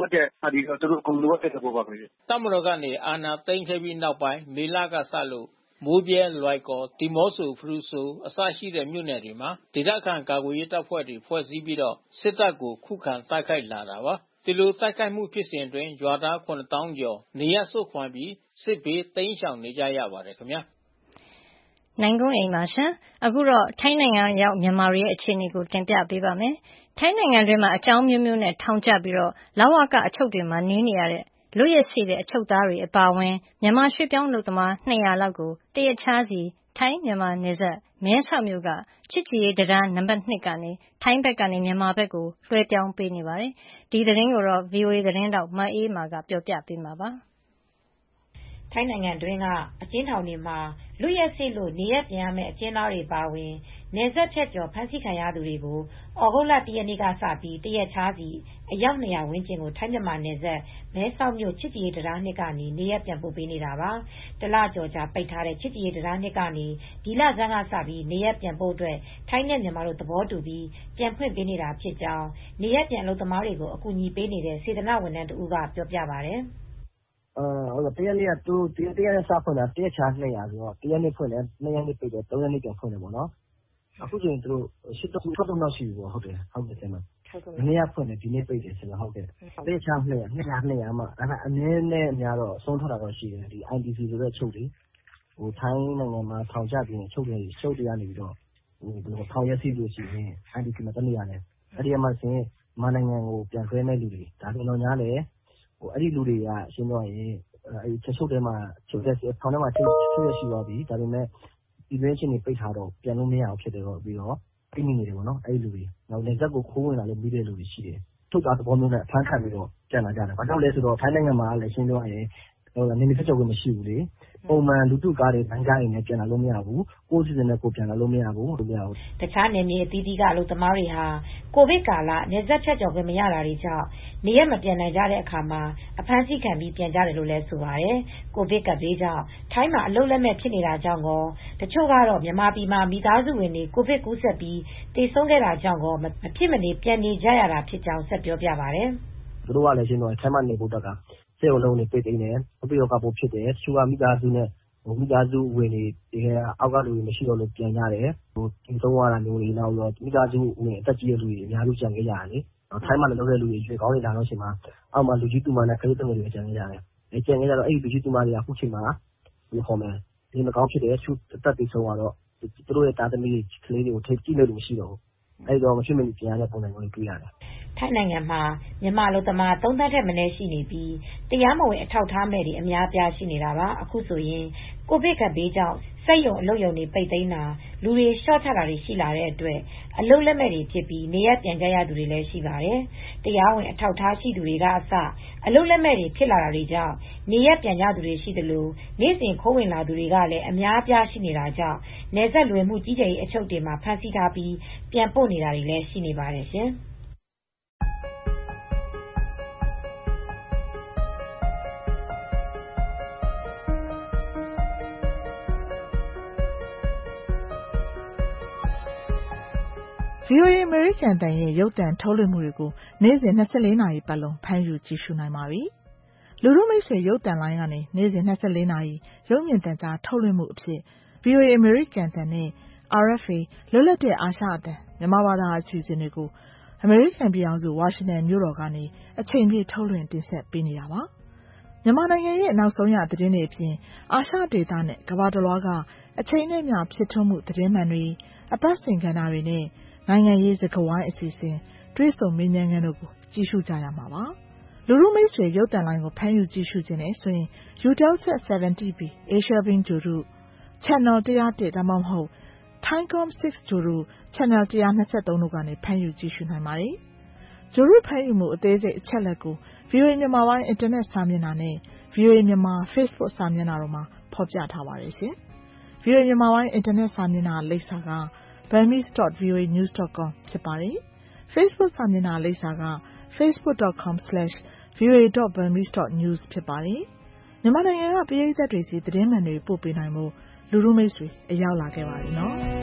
Tamurogani, Anna, thank you now by Milaga Salu. မိုးပြဲလွိုက်ကောဒီမော့ဆိုဖရူဆိုအစရှိတဲ့မြို့နယ်တွေမှာဒေသခံကာကွယ်ရေးတပ်ဖွဲ့တွေဖွဲ့စည်းပြီးတော့စစ်တပ်ကိုခုခံတိုက်ခိုက်လာတာပါဒီလိုတိုက်ခိုက်မှုဖြစ်စဉ်အတွင်းရွာသား 9000 ကျော်နေရဆုတ်ခွာပြီးစစ်ဘေးတိမ်းရှောင်နေကြရပါတယ်ခင်ဗျာနိုင်ကုန်းအိမ်ပါရှင်အခုတော့ထိုင်းနိုင်ငံရောက်မြန်မာတွေရဲ့အခြေအနေကိုတင်ပြပေးပါမယ်ထိုင်းနိုင်ငံတွင်းမှာအကြောင်းမျိုးမျိုးနဲ့ထောင်ကျပြီးတော့လဝကအချုပ်တွေမှာနေနေရတဲ့လွတ်ရက်စီတဲ့အချုပ်သားတွေအပါအဝင်မြန်မာရွှေ့ပြောင်းလုပ်သမား200လောက်ကိုတရက်ခြားစီထိုင်းမြန်မာနယ်စပ်မဲဆောက်မြို့ကချစ်ကြည်ရေးတရားနံပါတ်2ကနေထိုင်းဘက်ကနေမြန်မာဘက်ကိုလွှဲပြောင်းပေးနေပါတယ်ဒီသတင်းကိုတော့ VOA သတင်းတောက်မအေးမာကပြောပြပေးမှာပါထိုင်းနိုင်ငံတွင်းကအကျဉ်းထောင်တွေမှာလွတ်ရက်စေ့လို့နေရပြန်ရမယ့်အကျဉ်းသားတွေပါဝင်နယ်စပ်ဖြတ်ကျော်ဖမ်းဆီးခံရသူတွေကိုဩဂုတ်လ 1 ရက်နေ့ကစပြီးတရက်ခြားစီအယောက်200ဝန်းကျင်ကိုထိုင်းမြန်မာနယ်စပ်မဲဆောက်မြို့ချစ်ကြည်ရေးတရားနှစ်ကနေနေရပြန်ပို့ပေးနေတာပါတလကျော်ကြာပိတ်ထားတဲ့ချစ်ကြည်ရေးတရားနှစ်ကနေဒီလဆန်းကစပြီးနေရပြန်ပို့အတွက်ထိုင်းနဲ့မြန်မာတို့သဘောတူပြီးပြန်ဖွင့်ပေးနေတာဖြစ်ကြောင်းနေရပြန်အလုပ်သမားတွေကိုအကူအညီပေးနေတဲ့စေတနာဝန်ထမ်းတူကပြောပြပါတယ်တရက်နေ့ကသူတရက်နဲ့စဖွင့်တာတရက်ချာ200ဆိုတော့တရက်နေ့ဖွင့်တယ်2ရက်နေ့ပိတ်တယ်3ရက်နေ့ပြန်ဖွင့်တယ်ပေါ့နော်အခုဆိုရင်သူတို့60လောက်ရှိပြီပေါ့ဟုတ်တယ်ဆင်မဒီနေ့ကဖွင့်တယ်ဒီနေ့ပိတ်တယ်ဆင်မဟုတ်တယ်တရက်ချာ200မှအဲ့အနည်းနဲ့များတော့ဆုံးထွက်တာတော့ရှိတယ်ဒီ IDC ဆိုတဲ့ချုပ်တွေထိုင်းနိုင်ငံမှာထောင်ချပြီးချုပ်တွေကနေပြီးတော့ထောင်ရက်စီလို့ရှိရင် IDC မှာတနေရတယ်အဲ့ဒီမှာဆင်မနိုင်ငံကိုပြန်ခွဲမဲ့လူတွေဒါဆိုတော့ညားလေအဲ့ဒီလူတွေကရှင်းတော့ရင်အဲ့ချုပ်ထဲမှာချုပ်တဲ့ထောင်ထဲမှာချုပ်ရရှိသွားပြီဒါပေမဲ့ဒီလိုချင်းနေပိတ်ထားတော့ပြန်လို့မရအောင်ဖြစ်တယ်တော့ပြီးတော့ပြင်းနေတယ်ပေါ့နော်အဲ့ဒီလူတွေနောက်လည်းဇက်ကိုခိုးဝင်လာလို့ပြီးတဲ့လူတွေရှိတယ်ထုတ်တာသဘောမျိုးနဲ့အဖမ်းခံပြီးတော့ပြန်လာကြတယ်ဘာကြောင့်လဲဆိုတော့ထိုင်းနိုင်ငံမှာလည်းရှင်းတော့ရင်နေနေဖက်ချုပ်ကမရှိဘူးလေပုံမှန်လူထုကားတွေဘန်ကားတွေနဲ့ပြန်လာလို့မရဘူးကိုယ်စီစဉ်နဲ့ကိုပြန်လာလို့မရဘူးတခြားနယ်မြေအသီးသီးကအလုပ်သမားတွေဟာကိုဗစ်ကာလနယ်စပ်ဖြတ်ကျော်ခွင့်မရတာတွေကြောင့်နေရမပြန်နိုင်ကြတဲ့အခါမှာအဖမ်းဆီးခံပြီးပြန်ကြတယ်လို့လည်းဆိုပါတယ်ကိုဗစ်ကပ်ဘေးကြောင့်ထိုင်းမှာအလုပ်လက်မဲ့ဖြစ်နေတာကြောင့်ကောတချို့ကတော့မြန်မာပြည်မှာမိသားစုဝင်တွေကိုဗစ်ကူးစက်ပြီးတေဆုံးခဲ့တာကြောင့်ကောမဖြစ်မနေပြန်နေကြရတာဖြစ်ကြောင်းဆက်ပြောပြပါတယ်သူတို့ကလည်းရှင်းတော့ထိုင်းမှာနေဖို့တက်ကစေုံလုံးနေပိတ်သိမ်းတယ်အပိရောကဖို့ဖြစ်တယ်သူကမိသားစုနဲ့မိသားစုဝင်တွေတကယ်အောက်ကလူတွေမရှိတော့လို့ပြန်ရတယ်ဒီသုံးရတာမျိုးတွေနောက်တော့မိသားစုဝင်အသက်ကြီးတဲ့လူတွေအများကြီးကြံခဲ့ရတယ်ထိုင်းမှာလည်းလုပ်တဲ့လူတွေရွှေကောင်းတွေလာတော့ချိန်မှာအောက်မှာလူကြီးတူမနဲ့ကလေးတုံးတွေကြံခဲ့ရတယ်ကြံခဲ့ကြတော့အဲ့ဒီလူကြီးတူမတွေကအခုချိန်မှာဘယ်လိုခေါ်မလဲဒီမကောင်းဖြစ်တဲ့သူအသက်တွေဆုံးတော့သူတို့ရဲ့တာသမီကလေးတွေကိုထိကြည့်လို့မရှိတော့ဘူးအဲ့တော့မရှိမနေပြန်ရတဲ့ပုံစံမျိုးတွေတွေ့ရတယ်ထိုင်းနိုင်ငံမှာမြန်မာလူသမား3 သန်းထက်မနည်းရှိနေပြီးတရားမဝင်အထောက်ထားမဲ့တွေအများအပြားရှိနေတာပါအခုဆိုရင်ကိုဗစ်ကပ်ဘေးကြောင့်စက်ရုံအလုပ်ရုံတွေပိတ်သိမ်းတာလူတွေရှော့ချတာတွေရှိလာတဲ့အတွက်အလုပ်လက်မဲ့တွေဖြစ်ပြီးနေရပြန်ကြရသူတွေလည်းရှိပါတယ်တရားဝင်အထောက်ထားရှိသူတွေကအစအလုပ်လက်မဲ့တွေဖြစ်လာတာတွေကြောင့်နေရပြန်ကြသူတွေရှိသလိုနေ့စဉ်ခိုးဝင်လာသူတွေကလည်းအများအပြားရှိနေတာကြောင့်နယ်စပ်လွယ်မှုကြီးကြပ်ရေးအချုပ်တွေမှာဖမ်းဆီးထားပြီးပြန်ပို့နေတာတွေလည်းရှိနေပါတယ်ရှင် VOA American တန်ရဲ့ရုပ်သံထုတ်လွှင့်မှုတွေကိုနေ့စဉ်24နာရီပတ်လုံးဖမ်းယူကြည့်ရှုနိုင်ပါပြီ။လူထုမိတ်ဆွေရုပ်သံလိုင်းကနေနေ့စဉ်24နာရီရုပ်မြင်သံကြားထုတ်လွှင့်မှုအဖြစ် VOA American တန်နဲ့ RFA လွတ်လပ်တဲ့အာရှအသံမြန်မာဘာသာအစီအစဉ်တွေကို American ပြည်ထောင်စု Washington မြို့တော်ကနေအချိန်ပြည့်ထုတ်လွှင့်တင်ဆက်ပေးနေတာပါ။မြန်မာနိုင်ငံရဲ့နောက်ဆုံးရသတင်းတွေအပြင်အာရှဒေသနဲ့ကမ္ဘာတစ်လွှားကအချိန်နဲ့မျှဖြစ်ထွန်းမှုသတင်းမှန်တွေအပတ်စဉ်ကဏ္ဍတွေနဲ့နိုင်ငံရေးစကားဝိုင်းအစီအစဉ်တွေးဆုံမေးမြန်းခန်းတို့ကိုကြည့်ရှုကြရမှာပါ။လူထုမိတ်ဆွေရုပ်သံလိုင်းကိုဖမ်းယူကြည့်ရှုခြင်းနဲ့ဆိုရင် Eutelsat 7TV Asia Beam ဂြိုဟ်တု Channel 101ဒါမှမဟုတ် Thaicom 6 ဂြိုဟ်တု Channel 123တို့ကနေဖမ်းယူကြည့်ရှုနိုင်ပါတယ်။ဂြိုဟ်တုဖမ်းယူမှုအသေးစိတ်အချက်အလက်ကို VOA မြန်မာပိုင်း Internet စာမျက်နှာနဲ့ VOA မြန်မာ Facebook စာမျက်နှာတို့မှာဖော်ပြထားပါတယ်ရှင်။ VOA မြန်မာပိုင်း Internet စာမျက်နှာလိပ်စာကburmese.voanews.com ဖြစ်ပါတယ်။ Facebook စာမျက်နှာလိပ်စာက facebook.com/VOA voa.burmese.news ဖြစ်ပါတယ်။မြန်မာနိုင်ငံကပရိသတ်တွေစီသတင်းမှန်တွေပို့ပေးနိုင်မှုလူလူမိတ်ဆွေအရောက်လာခဲ့ပါပြီနော်။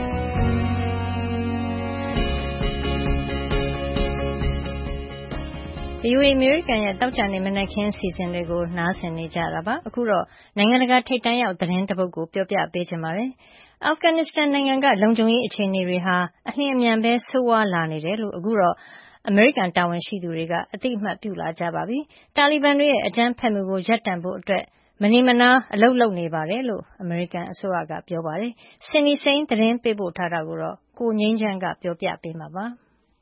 VOA အမေရိကန်ရဲ့တောက်ကြနေမနက်ခင်းစီစဉ်တွေကိုနားဆင်နေကြတာပါအခုတော့နိုင်ငံတကာထိပ်တန်းရောက်သတင်းတစ်ပုဒ်ကိုပြောပြပေးချင်ပါတယ်အာဖဂန်နစ္စတန်နိုင်ငံကလုံခြုံရေးအခြေအနေတွေဟာအလျင်အမြန်ပဲဆိုးဝါးလာနေတယ်လို့အခုတော့အမေရိကန်တာဝန်ရှိသူတွေကအသိအမှတ်ပြုလာကြပါပြီတာလီဘန်တွေရဲ့အကြမ်းဖက်မှုကိုရပ်တန့်ဖို့အတွက်မနီမနာအလုပ်လုပ်နေပါတယ်လို့အမေရိကန်အစိုးရကပြောပါတယ်စင်နီစိန်သတင်းပေးပို့ထားတာကိုတော့ကိုငိမ့်ချမ်းကပြောပြပေးမှာပါ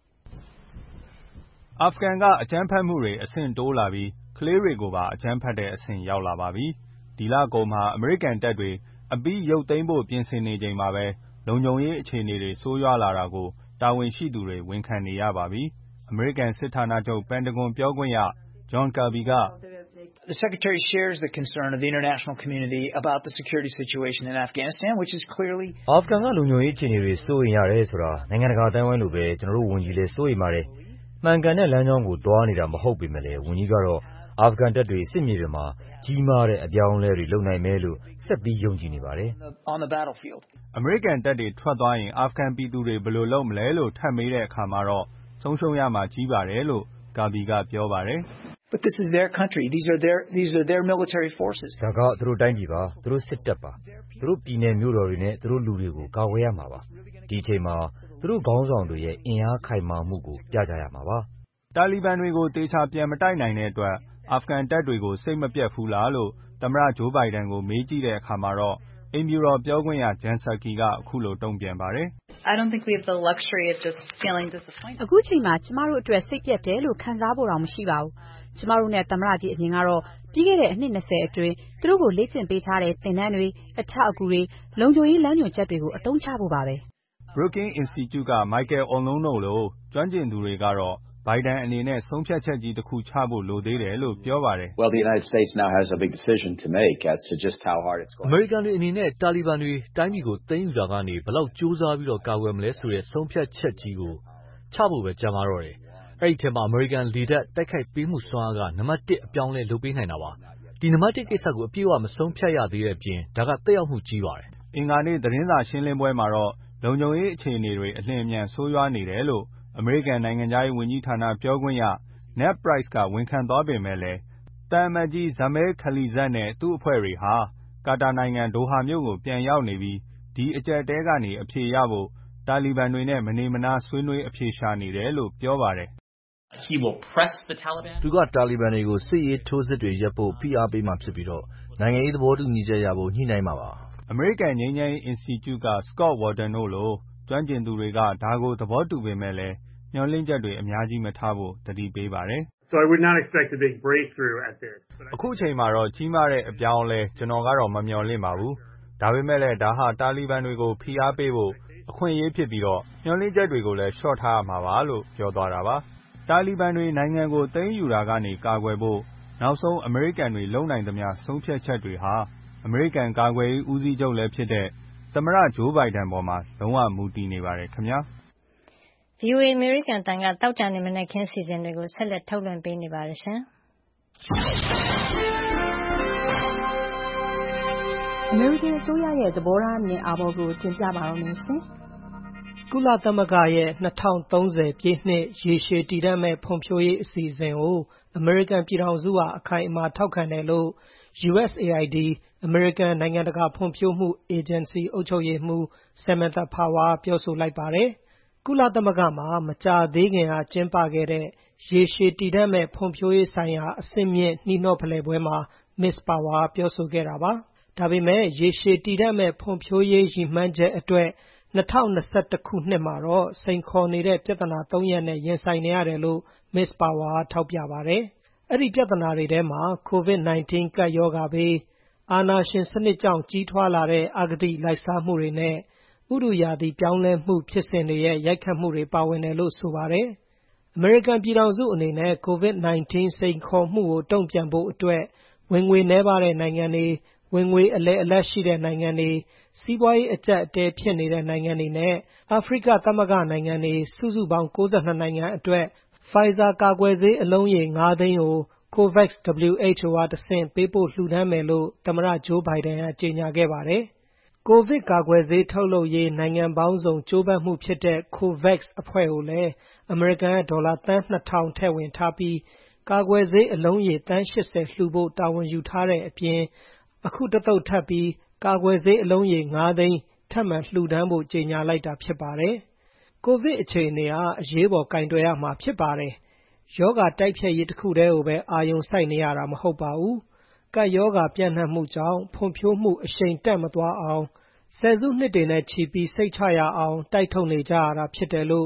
အာဖဂန်ကအကြမ်းဖက်မှုတွေအဆင့်တိုးလာပြီးကလေးတွေကိုပါအကြမ်းဖက်တဲ့အဆင့်ရောက်လာပါပြီ။ဒီလကုန်မှာအမေရိကန်တပ်တွေအပြီးရုပ်သိမ်းဖို့ပြင်ဆင်နေချိန်မှာပဲလုံခြုံရေးအခြေအနေတွေဆိုးရွားလာတာကိုတာဝန်ရှိသူတွေဝန်ခံနေရပါပြီ။အမေရိကန်စစ်ဌာနချုပ်ပန်တဂွန်ပြောခွင့်ရ John Kirby က The Secretary shares the concern of the international community about the security situation in Afghanistan, which is clearly အာဖဂန်ကလုံခြုံရေးအခြေအနေတွေစိုးရိမ်ရတယ်ဆိုတာနိုင်ငံတကာအတိုင်းအဝိုင်းလိုပဲကျွန်တော်တို့ဝန်ကြီးလည်းစိုးရိမ်ပါတယ်။မှန်ကန်တဲ့လမ်းကြောင်းကိုသွားနေတာမဟုတ်ပေမဲ့လည်းဝန်ကြီးကတော့အာဖဂန်တပ်တွေစစ်မြေပြင်မှာကြီးမားတဲ့အပြောင်းအလဲတွေလုပ်နိုင်မယ်လို့ဆက်ပြီးယုံကြည်နေပါတယ်။ on the battlefield အမေရိကန်တပ်တွေထွက်သွားရင်အာဖဂန်ပြည်သူတွေဘယ်လိုလုပ်မလဲလို့ထပ်မေးတဲ့အခါမှာတော့ဆုံးရှုံးရမှာကြီးပါတယ်လို့ကာဘီကပြောပါတယ်။ But this is their country. These are their military forces. ဒါကသူတို့တိုင်းပြည်ပါသူတို့စစ်တပ်ပါသူတို့ပြည်နယ်မြို့တော်တွေနဲ့သူတို့လူတွေကိုကာကွယ်ရမှာပါဒီအချိန်မှာသူတို့ခေါင်းဆောင်တွေရဲ့အင်အားခိုင်မာမှုကိုပြကြရမှာပါတာလီဘန်တွေကိုတေချာပြန်မတိုက်နိုင်တဲ့အတွက်အာဖဂန်တပ်တွေကိုစိတ်မပြတ်ဘူးလားလို့သမ္မတဂျိုးဘိုင်ဒန်ကိုမေးကြည့်တဲ့အခါမှာတော့အိမ်ဖြူတော်ပြောခွင့်ရဂျန်ဆာကီကအခုလိုတုံ့ပြန်ပါတယ် I don't think we have the luxury of just feeling disappointed. အခုချိန်မှာကျမတို့အတွက်စိတ်ပြတ်တယ်လို့ခံစားဖို့တောင်မရှိပါဘူး။ကျမတို့နဲ့သမ္မတကြီးအမြင်ကတော့ပြီးခဲ့တဲ့အနှစ်20အတွင်းသူတို့ကိုလေ့ကျင့်ပေးထားတဲ့သင်တန်းတွေအထောက်အကူတွေလုံခြုံရေးလမ်းညွှန်ချက်တွေကိုအသုံးချဖို့ပါပဲ။ Brookings Institute က Michael Olon တို့လိုကျွမ်းကျင်သူတွေကတော့ဘိုင်ဒန်အနေနဲ့ဆုံးဖြတ်ချက်ကြီးတစ်ခုချဖို့လိုသေးတယ်လို့ပြောပါတယ်။ Well, the United States now has a big decision to make as to just how hard it's going. အမေရိကန်တွေအနေနဲ့တာလီဘန်တွေတိုင်းပြည်ကိုသိမ်းယူတာကနေဘယ်လောက်ကြိုးစားပြီးကာကွယ်မလဲဆိုတဲ့ဆုံးဖြတ်ချက်ကြီးကိုချဖို့ပဲကြံပါတော့တယ်။အဲ့ဒီထဲမှာအမေရိကန်လေတပ်တိုက်ခိုက်ပေးမှုစွမ်းအားကနံပါတ်1အပြောင်းလဲလုပ်ပေးနိုင်တာပါ။ဒီနံပါတ်1ကိစ္စကိုအပြည့်အဝမဆုံးဖြတ်ရသေးတဲ့အပြင်ဒါကသက်ရောက်မှုကြီးပါတယ်။အင်္ဂါနေ့သတင်းစာရှင်းလင်းပွဲမှာတော့လုံခြုံရေးအခြေအနေတွေအလျင်အမြန်ဆိုးရွားနေတယ်လို့အမေရိကန်နိုင်ငံသားရေးဝန်ကြီးဌာနပြောခွင့်ရ Ned Price ကဝန်ခံသွားပေမဲ့လည်းတန်အမတ်ကြီး Zalmay Khalilzad နဲ့သူ့အဖွဲ့တွေဟာကာတာနိုင်ငံဒိုဟာမြို့ကိုပြန်ရောက်နေပြီးဒီအကျပ်တဲကနေအဖြေရဖို့တာလီဘန်တွေနဲ့မနေမနာဆွေးနွေးအဖြေရှာနေတယ်လို့ပြောပါတယ်။ He will press the Taliban. သူကတာလီဘန်တွေကိုစစ်ရေးထိုးစစ်တွေရပ်ဖို့ဖိအားပေးမှဖြစ်ပြီးတော့နိုင်ငံရေးသဘောတူညီချက်ရဖို့ညှိနှိုင်းမှာပါ။အမေရိကန်ငြိမ်းချမ်းရေး Institute က Scott Warden တို့လိုကျွမ်းကျင်သူတွေကဒါကိုသဘောတူပေမဲ့လည်းမျှော်လင့်ချက်တွေအများကြီးမထားဖို့တတိပေးပါတယ်။ So I would not expect a big breakthrough at this. အခုချိန်မှာတော့ကြီးမားတဲ့အပြောင်းအလဲကျွန်တော်ကတော့မမျှော်လင့်ပါဘူး။ဒါပေမဲ့လည်းဒါဟာတာလီဘန်တွေကိုဖိအားပေးဖို့အခွင့်အရေးဖြစ်ပြီးတော့မျှော်လင့်ချက်တွေကိုလည်းလျှော့ထားရမှာပါလို့ပြောသွားတာပါ။တာလီဘန်တွေနိုင်ငံကိုသိမ်းယူတာကနေကာကွယ်ဖို့နောက်ဆုံးအမေရိကန်တွေလုံနိုင်သမျှဆုံးဖြတ်ချက်တွေဟာအမေရိကန်ကာကွယ်ရေးဦးစီးချုပ်လည်းဖြစ်တဲ့သမ္မတဂျိုးဘိုင်ဒန်ပေါ်မှာလုံးဝမူတည်နေပါတယ်ခင်ဗျာ။ VOA အမေရိကန်တန်ကတောက်ကြနေမနက်ခင်းစီစဉ်တွေကိုဆက်လက်ထုတ်လွှင့်ပေးနေပါတယ်ရှင်။အမေရိကန်အစိုးရရဲ့သဘောထားမြင်အာဘော်ကိုတင်ပြပါရမယ်ရှင်။ကုလသမဂ္ဂရဲ့2030ပြည့်နှစ်ရေရှည်တည်တံ့မဲ့ဖွံ့ဖြိုးရေးအစီအစဉ်ကိုအမေရိကန်ပြည်ထောင်စုဟာအခိုင်အမာထောက်ခံတယ်လို့ USAID အမေရိကန်နိုင်ငံတကာဖွံ့ဖြိုးမှုအေဂျင်စီအုပ်ချုပ်ရေးမှူး Samantha Power ပြောဆိုလိုက်ပါတယ်။ကုလသမဂ္ဂမှာမကြာသေးခင်ကကျင်းပခဲ့တဲ့ရေရှည်တည်တံ့မဲ့ဖွံ့ဖြိုးရေးဆိုင်ရာအဆင့်မြင့်နှီးနှောဖလှယ်ပွဲမှာ Miss Power ပြောဆိုခဲ့တာပါ။ဒါပေမဲ့ရေရှည်တည်တံ့မဲ့ဖွံ့ဖြိုးရေးရည်မှန်းချက်အတွက်2021ခုနှစ်မှာတော့စိန်ခေါ်နေတဲ့ပြဿနာ3ရပ်နဲ့ရင်ဆိုင်နေရတယ်လို့ Miss Power ထောက်ပြပါတယ်။အဲ့ဒီပြဿနာတွေထဲမှာ COVID-19 ကပ်ရောဂါဘေးအာဏာရှင်စနစ်ကြောင့်ကြီးထွားလာတဲ့အဂတိလိုက်စားမှုတွေနဲ့ဥတုရာသီပြောင်းလဲမှုဖြစ်စဉ်တွေရဲ့ရိုက်ခတ်မှုတွေပါဝင်တယ်လို့ဆိုပါတယ်။အမေရိကန်ပြည်ထောင်စုအနေနဲ့ COVID-19 စိန်ခေါ်မှုကိုတုံ့ပြန်ဖို့အတွက်ဝင်ငွေနည်းပါးတဲ့နိုင်ငံတွေဝင်ငွေအလယ်အလတ်ရှိတဲ့နိုင်ငံတွေစီးပွားရေးအကျပ်အတည်းဖြစ်နေတဲ့နိုင်ငံတွေနဲ့အာဖရိကသမဂ္ဂနိုင်ငံတွေစုစုပေါင်း62နိုင်ငံအတွက် Pfizer ကာကွယ်ဆေးအလုံးရေ 5 သိန်းကို COVAX WHO ကတဆင့်ပေးပို့လှူဒါန်းမယ်လို့သမ္မတ Joe Biden ကကြေညာခဲ့ပါတယ်။ ကိုဗစ်ကာကွယ်ဆေးထုတ်လုပ်ရေးနိုင်ငံပေါင်းစုံကြိုးပမ်းမှုဖြစ်တဲ့ COVAX အဖွဲ့ကိုလည်းအမေရိကန်ဒေါ်လာသန်း 2,000 ထည့်ဝင်ထားပြီးကာကွယ်ဆေးအလုံးရေသန်း 80 လှူဖို့တာဝန်ယူထားတဲ့အပြင်အခုတစ်သုတ်ထပ်ပြီးကာကွယ်ဆေးအလုံးရေ 5 သိန်းထပ်မံလှူဒါန်းဖို့ကြေညာလိုက်တာဖြစ်ပါတယ်။ ကိုဗစ်အခြေအနေဟာအရေးပေါ်ကိုင်တွယ်ရမှာဖြစ်ပါတယ်။ရောဂါတိုက်ဖျက်ရေးတစ်ခုတည်းကိုပဲအာရုံစိုက်နေရတာမဟုတ်ပါဘူး။ကပ်ရောဂါပြန့်နှံ့မှုကြောင့်ဖွံ့ဖြိုးမှုအရှိန်တက်မသွားအောင်ဆယ်စုနှစ်တွေနဲ့ချီပြီးစိတ်ချရအောင်တိုက်ထုတ်နေကြရတာဖြစ်တယ်လို့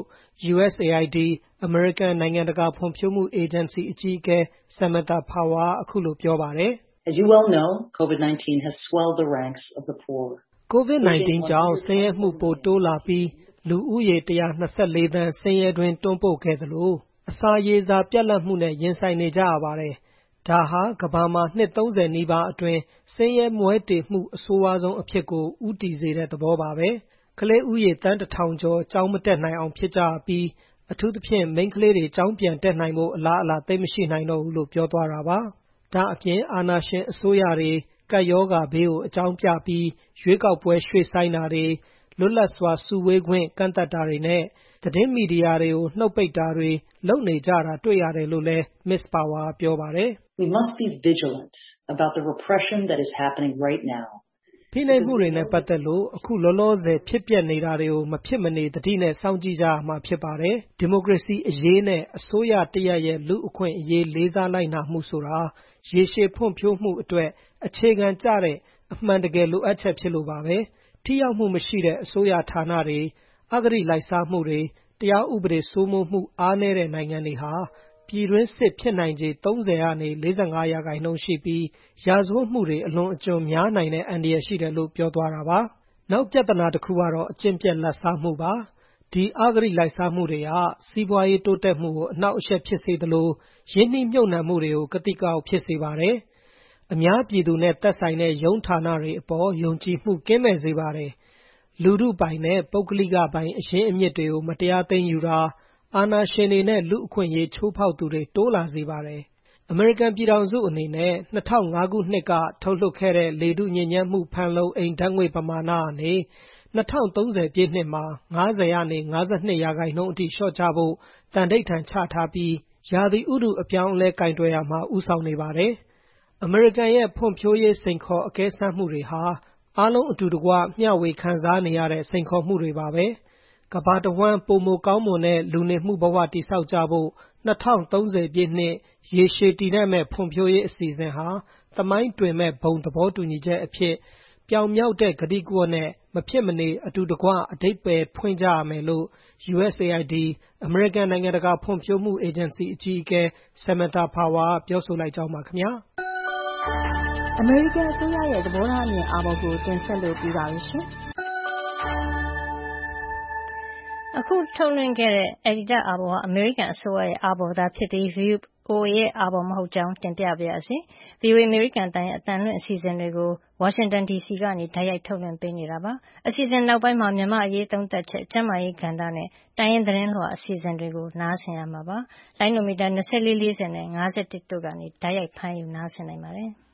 USAID အမေရိကန်နိုင်ငံတကာဖွံ့ဖြိုးမှုအေဂျင်စီအကြီးအကဲ Samantha Power အခုလိုပြောပါတယ်။ As you well know, COVID-19 has swelled the ranks of the poor. COVID-19 ကြောင့်ဆင်းရဲမှုပိုတိုးလာပြီးလူဦးရေ 124 သန်းဆင်းရဲတွင်တွန်းပို့ခဲ့သလိုအစာရေစာပြတ်လတ်မှုနဲ့ရင်ဆိုင်နေကြရပါတယ်။ဒါဟာကမ္ဘာမှာနှစ် 30 နီးပါးအတွင်းဆင်းရဲမွဲတေမှုအဆိုးဝါးဆုံးအဖြစ်ကိုဦးတည်စေတဲ့သဘောပါပဲ။ကလေးဦးရေသန်း 1,000 ကျော်ကျောင်းမတက်နိုင်အောင်ဖြစ်ကြပြီးအထူးသဖြင့်မိန်းကလေးတွေကျောင်းပြန်တက်နိုင်ဖို့အလားအလာသိပ်မရှိနိုင်တော့ဘူးလို့ပြောသွားတာပါ။ဒါအပြင်အာဏာရှင်အစိုးရတွေကပ်ရောဂါဘေးကိုအကြောင်းပြပြီးရွေးကောက်ပွဲရွှေ့ဆိုင်းတာတွေလွတ်လပ်စွာစုဝေးခွင့်ကန့်သတ်တာတွေနဲ့သတင်းမီဒီယာတွေကိုနှုတ်ပိတ်တာတွေလုပ်နေကြတာတွေ့ရတယ်လို့လည်း Miss Power ပြောပါတယ်။ We must be vigilant about the repression that is happening right now. ဖိနှိပ်မှုတွေနဲ့ပတ်သက်လို့အခုလောလောဆယ်ဖြစ်ပျက်နေတာတွေကိုမဖြစ်မနေသတိနဲ့စောင့်ကြည့်ကြရမှာဖြစ်ပါတယ်။ဒီမိုကရေစီအရေးနဲ့အစိုးရတရပ်ရဲ့လူအခွင့်အရေးလေးစားလိုက်နာမှုဆိုတာရေရှည်ဖွံ့ဖြိုးမှုအတွက်အခြေခံကျတဲ့အမှန်တကယ်လိုအပ်ချက်ဖြစ်လို့ပါပဲ။ထိရောက်မှုမရှိတဲ့အစိုးရဌာနတွေအဂတိလိုက်စားမှုတွေတရားဥပဒေစိုးမိုးမှုအားနည်းတဲ့နိုင်ငံတွေဟာပြည်တွင်းစစ်ဖြစ်နိုင်ခြေ 30 ကနေ 45% ရှိပြီးရာဇဝတ်မှုတွေအလွန်အကျွံများနိုင်တဲ့အန္တရာယ်ရှိတယ်လို့ပြောသွားတာပါ။နောက်ပြဿနာတစ်ခုကတော့အကျင့်ပြတ်လက်စားမှုပါ။ဒီအဂတိလိုက်စားမှုတွေကစီးပွားရေးတိုးတက်မှုကိုအနှောက်အယှက်ဖြစ်စေသလိုရင်းနှီးမြှုပ်နှံမှုတွေကိုကတိကအောက်ဖြစ်စေပါတယ်။အများပြည်သူနဲ့သက်ဆိုင်တဲ့ရုံးဌာနတွေအပေါ်ယုံကြည်မှုကင်းမဲ့စေပါတယ်။လူထုပိုင်နဲ့ပုဂ္ဂလိကပိုင်အရင်းအမြစ်တွေကိုမတရားသိမ်းယူတာအာဏာရှင်တွေနဲ့လူအခွင့်အရေးချိုးဖောက်သူတွေတိုးလာစေပါတယ်။အမေရိကန်ပြည်ထောင်စုအနေနဲ့2005 ခုနှစ်ကထုတ်လွှတ်ခဲ့တဲ့လေထုညစ်ညမ်းမှုဖန်လုံအိမ်ဓာတ်ငွေ့ပမာဏကနေ2030 ပြည့်နှစ်မှာ 50 ကနေ 52% အထိလျှော့ချဖို့တန်ထိပ်ထန်ချထားပြီးရာသီဥတုအပြောင်းအလဲကိုင်တွယ်ရာမှာဦးဆောင်နေပါတယ်။အမေရိကန်ရဲ့ဖွံ့ဖြိုးရေးစိန်ခေါ်အကဲစမ်းမှုတွေဟာအားလုံးအတူတကွမျှဝေခံစားနေရတဲ့စိန်ခေါ်မှုတွေပါပဲ။ကမ္ဘာတဝန်းပိုမိုကောင်းမွန်တဲ့လူနေမှုဘဝတည်ဆောက်ကြဖို့2030 ပြည့်နှစ်ရေရှည်တည်တံ့မဲ့ဖွံ့ဖြိုးရေးအစီအစဉ်ဟာသမိုင်းတွင်မဲ့ဘုံသဘောတူညီချက်အဖြစ်ပြောင်မြောက်တဲ့ကတိကဝတ်နဲ့မဖြစ်မနေအတူတကွအဓိပ္ပာယ်ဖွင့်ကြရမယ်လို့ USAID အမေရိကန်နိုင်ငံတကာဖွံ့ဖြိုးမှုအေဂျင်စီအကြီးအကဲ Samantha Power ပြောဆိုလိုက်ကြောင်းပါခင်ဗျာအမေရိကန်အစိုးရရဲ့သဘောထားအမြင်အာဘော်ကိုတင်ဆက်လို့ပြပါရရှင်အခုထုတ်လွှင့်ခဲ့တဲ့ Editor အာဘော်ဟာအမေရိကန်အစိုးရရဲ့အာဘော်သာဖြစ်ပြီး VOA ရဲ့အာဘော်မဟုတ်ကြောင်းတင်ပြပါရစေ။ VOA အမေရိကန်အသံရဲ့အသံလွှင့်အစီအစဉ်တွေကို Washington DC ကနေတိုက်ရိုက်ထုတ်လွှင့်ပေးနေတာပါ။အစီအစဉ်နောက်ပိုင်းမှာမြန်မာအရေးသုံးသပ်ချက်၊ကျန်းမာရေးကဏ္ဍနဲ့တိုင်းရင်းသတင်းလွှာအစီအစဉ်တွေကိုနားဆင်ရမှာပါ။လိုင်းနိုမီတာ 24, 40 နဲ့ 51 တို့ကနေတိုက်ရိုက်ဖမ်းယူနားဆင်နိုင်ပါတယ်။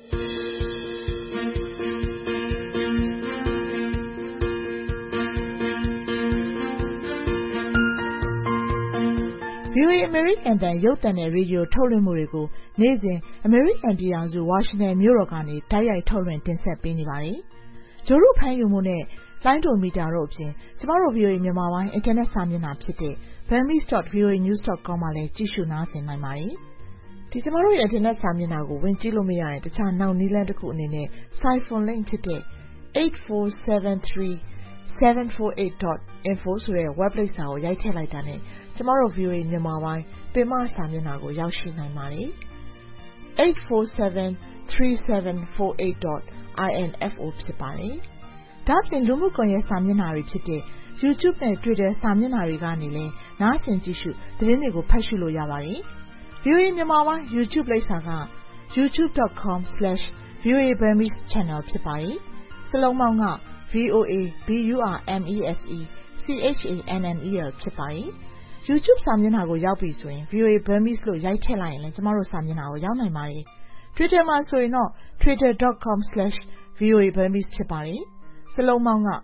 VOA အမေရိကန်အသံရုပ်သံနဲ့ရေဒီယိုထုတ်လွှင့်မှုတွေကိုနေ့စဉ်အမေရိကန်ပြည်ထောင်စုဝါရှင်တန်မြို့တော်ကနေတိုက်ရိုက်ထုတ်လွှင့်တင်ဆက်ပေးနေပါတယ်။ဂျိုရုဖမ်းယူမှုနဲ့လိုင်းဒိုမီတာတို့အပြင်ကျမတို့ VOA မြန်မာပိုင်းအင်တာနက်စာမျက်နှာဖြစ်တဲ့ burmese.voanews.com မှာလည်းကြည့်ရှုနားဆင်နိုင်ပါတယ်။ဒီကျမတို့ရဲ့အင်တာနက်စာမျက်နှာကိုဝင်ကြည့်လို့မရရင်တခြားနောက်နည်းလမ်းတစ်ခုအနေနဲ့ Siphon link ဖြစ်တဲ့ 8473-748.info ဆိုတဲ့ web လိပ်စာကိုရိုက်ထည့်လိုက်တာနဲ့ကျမတို့ VOA မြန်မာပိုင်းပင်မစာမျက်နှာကိုရောက်ရှိနိုင်ပါတယ်။ 847-3748.info ဖြစ်ပါတယ်။ဒါ့အပြင်လူမှုကွန်ရက်စာမျက်နှာတွေဖြစ်တဲ့ YouTube နဲ့ Twitter စာမျက်နှာတွေကနေလည်းနားဆင်ကြည့်ရှုသတင်းတွေကိုဖတ်ရှုလို့ရပါတယ်။ VOA မြန်မာပိုင်း YouTube လိပ်စာက youtube.com/VOA Burmese channel ဖြစ်ပါတယ်။စလုံးပေါင်းက VOA BURMESE CHANNEL ဖြစ်ပါတယ်။ YouTube စာမျက်နှာကိုရောက်ပြီဆိုရင် VOA Burmese လို့ရိုက်ထည့်လိုက်ရင်လည်းကျမတို့စာမျက်နှာကိုရောက်နိုင်ပါတယ်။ Twitter မှာဆိုရင်တော့ twitter.com/voaburmese ဖြစ်ပါတယ်။စလုံးပေါင်းက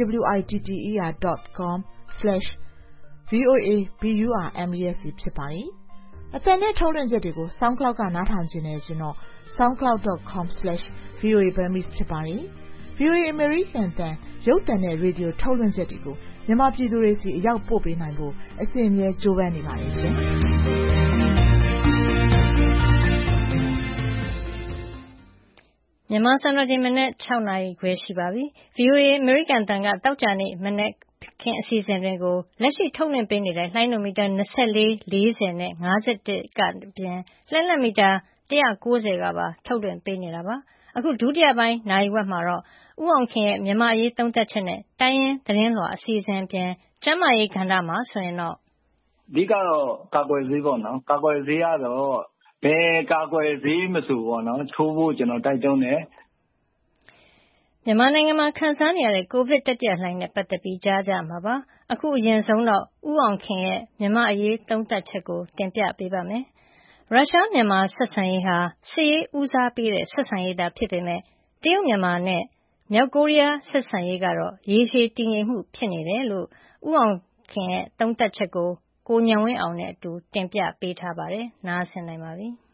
twitter.com/voaburmese ဖြစ်ပါတယ်။အသံနဲ့ထုတ်လွှင့်ချက်တွေကို SoundCloud ကနားထောင်ခြင်းနဲ့ဆိုရင်တော့ soundcloud.com/voaburmese ဖြစ်ပါတယ်။ VOA American အသံရုပ်သံနဲ့ရေဒီယိုထုတ်လွှင့်ချက်တွေကိုမြန်မာပြည်သူတွေစီအရောက်ပို့ပေးနိုင်ဖို့အစဉ်အမြဲကြိုးပမ်းနေပါတယ်ရှင်။မြန်မာစံတော်ချိန်မနက် 6 နာရီခွဲရှိပါပြီ။ VOA American အသံကတောက်ကြနေ့မနက်ခင်းအစီအစဉ်တွေကိုလက်ရှိထုတ်လွှင့်ပေးနေတဲ့လှိုင်းနိုမီတာ24, 40 နဲ့ 51 ကအပြင်လှည့်လည်မီတာ190ကပါထုတ်လွှင့်ပေးနေတာပါ။အခုဒုတိယပိုင်းနာရီဝက်မှာတော့ဦးအောင်ခင်ရဲ့မြန်မာအရေးသုံးသပ်ချက်နဲ့တိုင်းရင်းသတင်းလွှာအစီအစဉ်အပြင်ကျန်းမာရေးကဏ္ဍမှာဆိုရင်တော့အဓိကတော့ကာကွယ်ဆေးပေါ့နော်ကာကွယ်ဆေးကတော့ဘယ်ကာကွယ်ဆေးမဆိုပေါ့နော်ထိုးဖို့ကျွန်တော်တိုက်တွန်းတယ်မြန်မာနိုင်ငံမှာခံစားနေရတဲ့ကိုဗစ်တတိယလှိုင်းနဲ့ပတ်သက်ပြီးကြားကြမှာပါ။အခုအရင်ဆုံးတော့ဦးအောင်ခင်ရဲ့မြန်မာအရေးသုံးသပ်ချက်ကိုတင်ပြပေးပါမယ်။ရုရှားမြန်မာဆက်ဆံရေးဟာစစ်ရေးဦးစားပေးတဲ့ဆက်ဆံရေးသာဖြစ်ပေမဲ့တရုတ်မြန်မာနဲ့မြောက်ကိုရီးယားဆက်ဆံရေးကတော့ရေရှည်တည်ငြိမ်မှုဖြစ်နေတယ်လို့ဦးအောင်ခင်ရဲ့သုံးသပ်ချက်ကိုကိုဉာဏ်ဝင်းအောင်နဲ့အတူတင်ပြပေးထားပါတယ်။နားဆင်နိုင်ပါပြီ။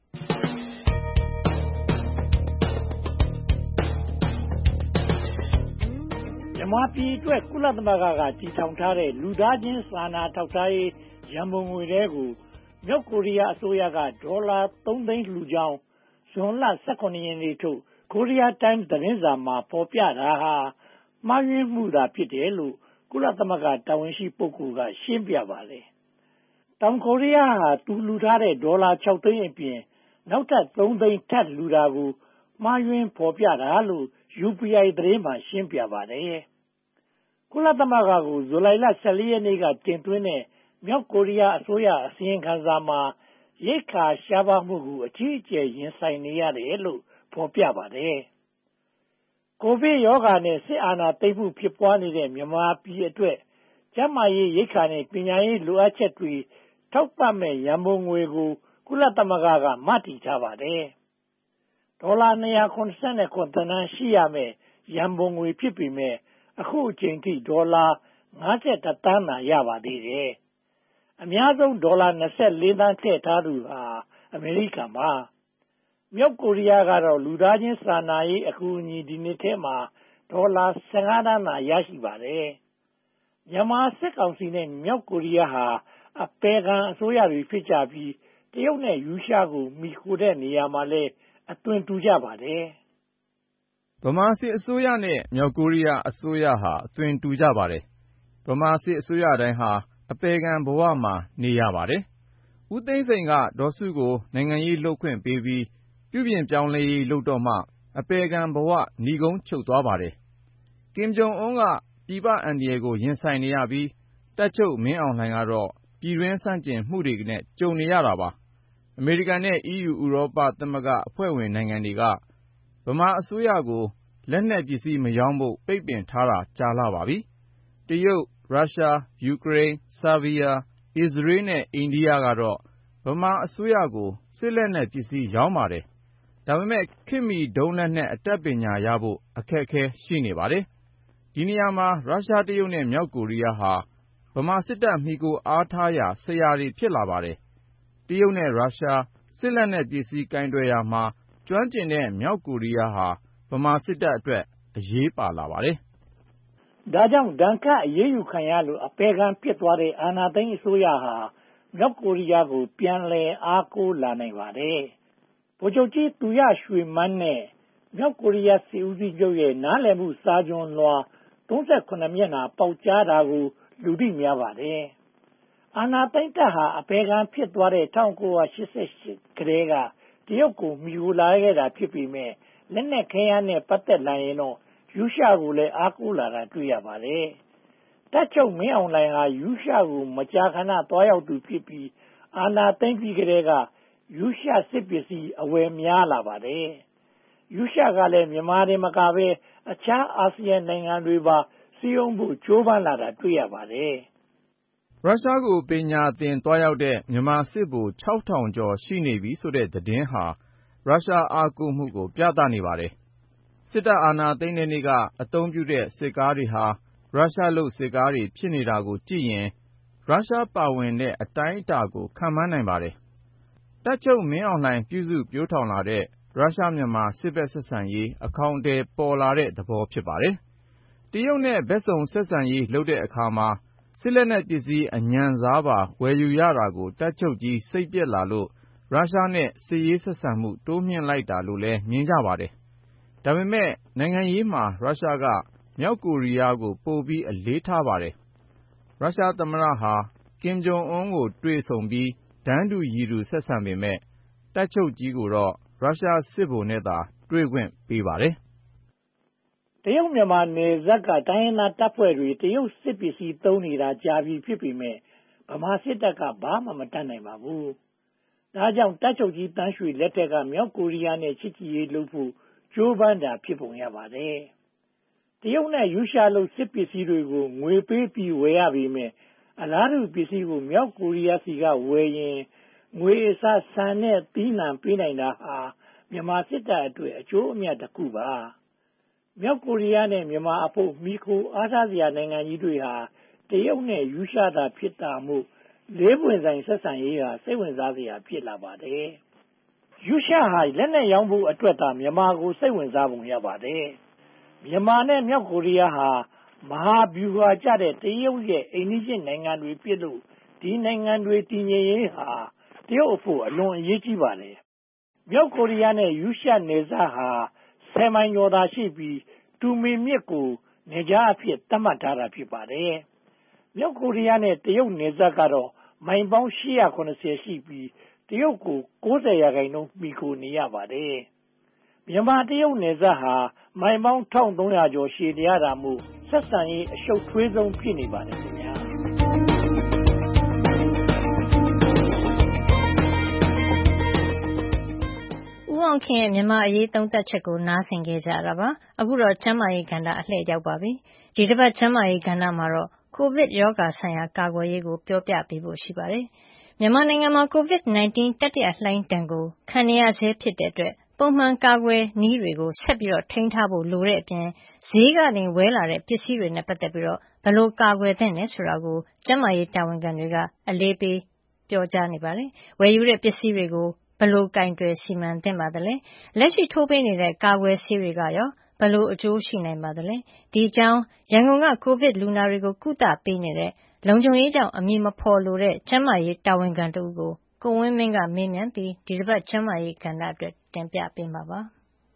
မြန်မာပြည်အတွက်ကုလသမဂ္ဂကတည်ထောင်ထားတဲ့လူသားချင်းစာနာထောက်ထားရေးရန်ပုံငွေတွေကိုမြောက်ကိုရီးယားအစိုးရကဒေါ်လာ3 သိန်းလှူကြောင်းဇွန်လ 18 ရက်နေ့ထုတ် Korea Times သတင်းစာမှာဖော်ပြတာဟာမှားယွင်းမှုသာဖြစ်တယ်လို့ကုလသမဂ္ဂတာဝန်ရှိပုဂ္ဂိုလ်ကရှင်းပြပါတယ်။တောင်ကိုရီးယားဟာသူလှူထားတဲ့ဒေါ်လာ6 သိန်းအပြင်နောက်ထပ်3 သိန်းထပ်လှူတာကိုမှားယွင်းဖော်ပြတာလို့ UPI သတင်းမှာရှင်းပြပါတယ်။ကုလသမဂ္ဂကိုဇူလိုင်လ 14 ရက်နေ့ကတင်သွင်းတဲ့မြောက်ကိုရီးယားအစိုးရအစီရင်ခံစာမှာရိက္ခာရှားပါးမှုကိုအကြီးအကျယ်ရင်ဆိုင်နေရတယ်လို့ဖော်ပြပါတယ်။ကိုဗစ်ရောဂါနဲ့စစ်အာဏာသိမ်းမှုဖြစ်ပွားနေတဲ့မြန်မာပြည်အတွက်ကျန်းမာရေးရိက္ခာနဲ့ပညာရေးလိုအပ်ချက်တွေထောက်ပံ့မဲ့ရန်ပုံငွေကိုကုလသမဂ္ဂကမတည်ထားပါတယ်။ဒေါ်လာ279 သန်းရှိရမယ်ရန်ပုံငွေဖြစ်ပေမဲ့အခုအချိန်ထိဒေါ်လာ51 သန်းသာရပါသေးတယ်။အများဆုံးဒေါ်လာ24 သန်းထည့်ထားသူဟာအမေရိကန်ပါ။မြောက်ကိုရီးယားကတော့လူသားချင်းစာနာရေးအကူအညီဒီနှစ်ထဲမှာဒေါ်လာ15 သန်းသာရရှိပါတယ်။မြန်မာစစ်ကောင်စီနဲ့မြောက်ကိုရီးယားဟာအပယ်ခံအစိုးရတွေဖြစ်ကြပြီးတရုတ်နဲ့ရုရှားကိုမှီခိုတဲ့နေရာမှာလည်းအသွင်တူကြပါတယ်။ဗမာစစ်အစိုးရနဲ့မြောက်ကိုရီးယားအစိုးရဟာအသွင်တူကြပါတယ်။ဗမာစစ်အစိုးရတိုင်းဟာအပယ်ခံဘဝမှာနေရပါတယ်။ဦးသိန်းစိန်ကဒေါ်စုကိုနိုင်ငံရေးလုပ်ခွင့်ပေးပြီးပြုပြင်ပြောင်းလဲရေးလုပ်တော့မှအပယ်ခံဘဝနိဂုံးချုပ်သွားပါတယ်။ကင်ဂျုံအွန်းကပြည်ပအန္တရာယ်ကိုရင်ဆိုင်နေရပြီးတပ်ချုပ်မင်းအောင်လှိုင်ကတော့ပြည်တွင်းဆန့်ကျင်မှုတွေနဲ့ကြုံနေရတာပါ။အမေရိကန်နဲ့ EU ဥရောပသမဂ္ဂအဖွဲ့ဝင်နိုင်ငံတွေကဗမာအစိုးရကိုလက်နက်ပစ္စည်းမရောင်းဖို့ပိတ်ပင်ထားတာကြာလှပါပြီ။တရုတ်၊ရုရှား၊ယူကရိန်း၊ဆားဘီးယား၊အစ္စရေးနဲ့အိန္ဒိယကတော့ဗမာအစိုးရကိုစစ်လက်နက်ပစ္စည်းရောင်းပါတယ်။ဒါပေမဲ့ခေတ်မီဒုံးလက်နက်အတတ်ပညာရဖို့အခက်အခဲရှိနေပါတယ်။ဒီနေရာမှာရုရှားတရုတ်နဲ့မြောက်ကိုရီးယားဟာဗမာစစ်တပ်မှီခိုအားထားရာဆရာတွေဖြစ်လာပါတယ်။တရုတ်နဲ့ရုရှားစစ်လက်နက်ပစ္စည်းကိုင်တွယ်ရာမှာကျွမ်းကျင်တဲ့မြောက်ကိုရီးယားဟာဗမာစစ်တပ်အတွက်အရေးပါလာပါတယ်။ဒါကြောင့်ဒဏ်ခတ်အရေးယူခံရလို့အပယ်ခံဖြစ်သွားတဲ့အာဏာသိမ်းအစိုးရဟာမြောက်ကိုရီးယားကိုပြန်လည်အားကိုးလာနိုင်ပါတယ်။ဗိုလ်ချုပ်ကြီးသူရရွှေမန်းနဲ့မြောက်ကိုရီးယားစစ်ဦးစီးချုပ်ရဲ့နားလည်မှုစာချွန်လွှာ38 မျက်နှာပေါက်ကြားတာကိုလူသိများပါတယ်။အာဏာသိမ်းတပ်ဟာအပယ်ခံဖြစ်သွားတဲ့1988ကတည်းကတရုတ်ကိုမှီခိုလာခဲ့တာဖြစ်ပေမဲ့လက်နက်ခဲယမ်းနဲ့ပတ်သက်လာရင်တော့ရုရှားကိုလည်းအားကိုးလာတာတွေ့ရပါတယ်။တပ်ချုပ်မင်းအောင်လှိုင်ဟာရုရှားကိုမကြာခဏသွားရောက်သူဖြစ်ပြီးအာဏာသိမ်းပြီးကတည်းကရုရှားစစ်ပစ္စည်းအဝယ်များလာပါတယ်။ရုရှားကလည်းမြန်မာတွေမကဘဲအခြားအာဆီယံနိုင်ငံတွေပါစည်းရုံးဖို့ကြိုးပမ်းလာတာတွေ့ရပါတယ်ဗရုရှားကိုပညာသင်သွားရောက်တဲ့မြန်မာစစ်ဗိုလ် 6,000 ကျော်ရှိနေပြီဆိုတဲ့သတင်းဟာရုရှားအားကိုးမှုကိုပြသနေပါတယ်။စစ်တပ်အာဏာသိမ်းတဲ့နေ့ကအသုံးပြုတဲ့စစ်ကားတွေဟာရုရှားလုပ်စစ်ကားတွေဖြစ်နေတာကိုကြည့်ရင်ရုရှားပါဝင်တဲ့အတိုင်းအတာကိုခန့်မှန်းနိုင်ပါတယ်။တပ်ချုပ်မင်းအောင်လှိုင်ပြုစုပျိုးထောင်လာတဲ့ရုရှားမြန်မာစစ်ဘက်ဆက်ဆံရေးအခေါင်အထည်ပေါ်လာတဲ့သဘောဖြစ်ပါတယ်။တရုတ်နဲ့ဘက်စုံဆက်ဆံရေးလုပ်တဲ့အခါမှာစစ်လက်နက်ပစ္စည်းအညံစားပါဝယ်ယူရတာကိုတပ်ချုပ်ကြီးစိတ်ပျက်လာလို့ရုရှားနဲ့စစ်ရေးဆက်ဆံမှုတိုးမြှင့်လိုက်တာလို့လည်းမြင်ကြပါတယ်။ဒါပေမဲ့နိုင်ငံရေးမှာရုရှားကမြောက်ကိုရီးယားကိုပိုပြီးအလေးထားပါတယ်။ရုရှားသမ္မတဟာကင်ဂျုံအွန်းကိုတွေ့ဆုံပြီးတန်းတူရည်တူဆက်ဆံပေမဲ့တပ်ချုပ်ကြီးကိုတော့ရုရှားစစ်ဗိုလ်နဲ့သာတွေ့ခွင့်ပေးပါတယ်။တရုတ်မြန်မာနယ်စပ်ကတိုင်းရင်းသားတပ်ဖွဲ့တွေတရုတ်စစ်ပစ္စည်းသုံးနေတာကြာပြီဖြစ်ပေမဲ့ဗမာစစ်တပ်ကဘာမှမတတ်နိုင်ပါဘူး။ဒါကြောင့်တပ်ချုပ်ကြီးတန်းရွှေလက်ထက်ကမြောက်ကိုရီးယားနဲ့ချစ်ကြည်ရေးလုပ်ဖို့ကြိုးပမ်းတာဖြစ်ပုံရပါတယ်။တရုတ်နဲ့ရုရှားလုပ်စစ်ပစ္စည်းတွေကိုငွေပေးပြီးဝယ်ရပေမဲ့အလားတူပစ္စည်းကိုမြောက်ကိုရီးယားစီကဝယ်ရင်ငွေအစားဆန်နဲ့သီးနှံပေးနိုင်တာဟာမြန်မာစစ်တပ်အတွက်အကျိုးအမြတ်တစ်ခုပါမြောက်ကိုရီးယားနဲ့မြန်မာအဖို့မိခိုအားထားစရာနိုင်ငံကြီးတွေဟာတရုတ်နဲ့ရုရှားသာဖြစ်တာမို့လေးပွင့်ဆိုင်ဆက်ဆံရေးဟာစိတ်ဝင်စားစရာဖြစ်လာပါတယ်ရုရှားဟာလက်နက်ရောင်းဖို့အတွက်သာမြန်မာကိုစိတ်ဝင်စားပုံရပါတယ်မြန်မာနဲ့မြောက်ကိုရီးယားဟာမဟာဗျူဟာကျတဲ့တရုတ်ရဲ့အိမ်နီးချင်းနိုင်ငံတွေဖြစ်လို့ဒီနိုင်ငံတွေတည်ငြိမ်ရေးဟာတရုတ်အဖို့အလွန်အရေးကြီးပါတယ်မြောက်ကိုရီးယားနဲ့ရုရှားနယ်စပ်ဟာ10 မိုင်ကျော်သာရှိပြီးတူမင်မြစ်ကိုနယ်ခြားအဖြစ်သတ်မှတ်ထားတာဖြစ်ပါတယ်မြောက်ကိုရီးယားနဲ့တရုတ်နယ်စပ်ကတော့မိုင်ပေါင်း870ရှိပြီးတရုတ်ကို90% မှီခိုနေရပါတယ်မြန်မာတရုတ်နယ်စပ်ဟာမိုင်ပေါင်း1300ကျော်ရှည်လျားတာမို့ဆက်ဆံရေးအရှုပ်ထွေးဆုံးဖြစ်နေပါတယ်ခင်ဗျာဦးအောင်ခင်ရဲ့မြန်မာအရေးသုံးသပ်ချက်ကိုနားဆင်ခဲ့ကြတာပါအခုတော့ကျန်းမာရေးကဏ္ဍအလှည့်ရောက်ပါပြီဒီတစ်ပတ်ကျန်းမာရေးကဏ္ဍမှာတော့ကိုဗစ်ရောဂါဆိုင်ရာကာကွယ်ရေးကိုပြောပြပေးဖို့ရှိပါတယ်မြန်မာနိုင်ငံမှာ COVID-19 တတိယလှိုင်းဒဏ်ကိုခံနေရဆဲဖြစ်တဲ့အတွက်ပုံမှန်ကာကွယ်နည်းတွေကိုဆက်ပြီးထိန်းထားဖို့လိုတဲ့အပြင်ဈေးကနေဝယ်လာတဲ့ပစ္စည်းတွေနဲ့ပတ်သက်ပြီးဘယ်လိုကာကွယ်သင့်တယ်ဆိုတာကိုကျန်းမာရေးတာဝန်ခံတွေကအလေးပေးပြောကြားနေပါတယ်။ဝယ်ယူတဲ့ပစ္စည်းတွေကိုဘယ်လိုကင်တွယ်စီမံသင့်ပါသလဲ။လက်ရှိထိုးပေးနေတဲ့ကာကွယ်ဆေးတွေကရောဘယ်လိုအကျိုးရှိနိုင်ပါသလဲ။ဒီအကြောင်းရန်ကုန်ကကိုဗစ်လူနာတွေကိုကုသပေးနေတဲ့လုံခြုံရေးကြောင့်အမည်မဖော်လိုတဲ့ကျန်းမာရေးတာဝန်ခံတဦးကိုကိုဝင်းမင်းကမေးမြန်းပြီးဒီတစ်ပတ်ကျန်းမာရေးကဏ္ဍအတွက်တင်ပြပေးမှာပါ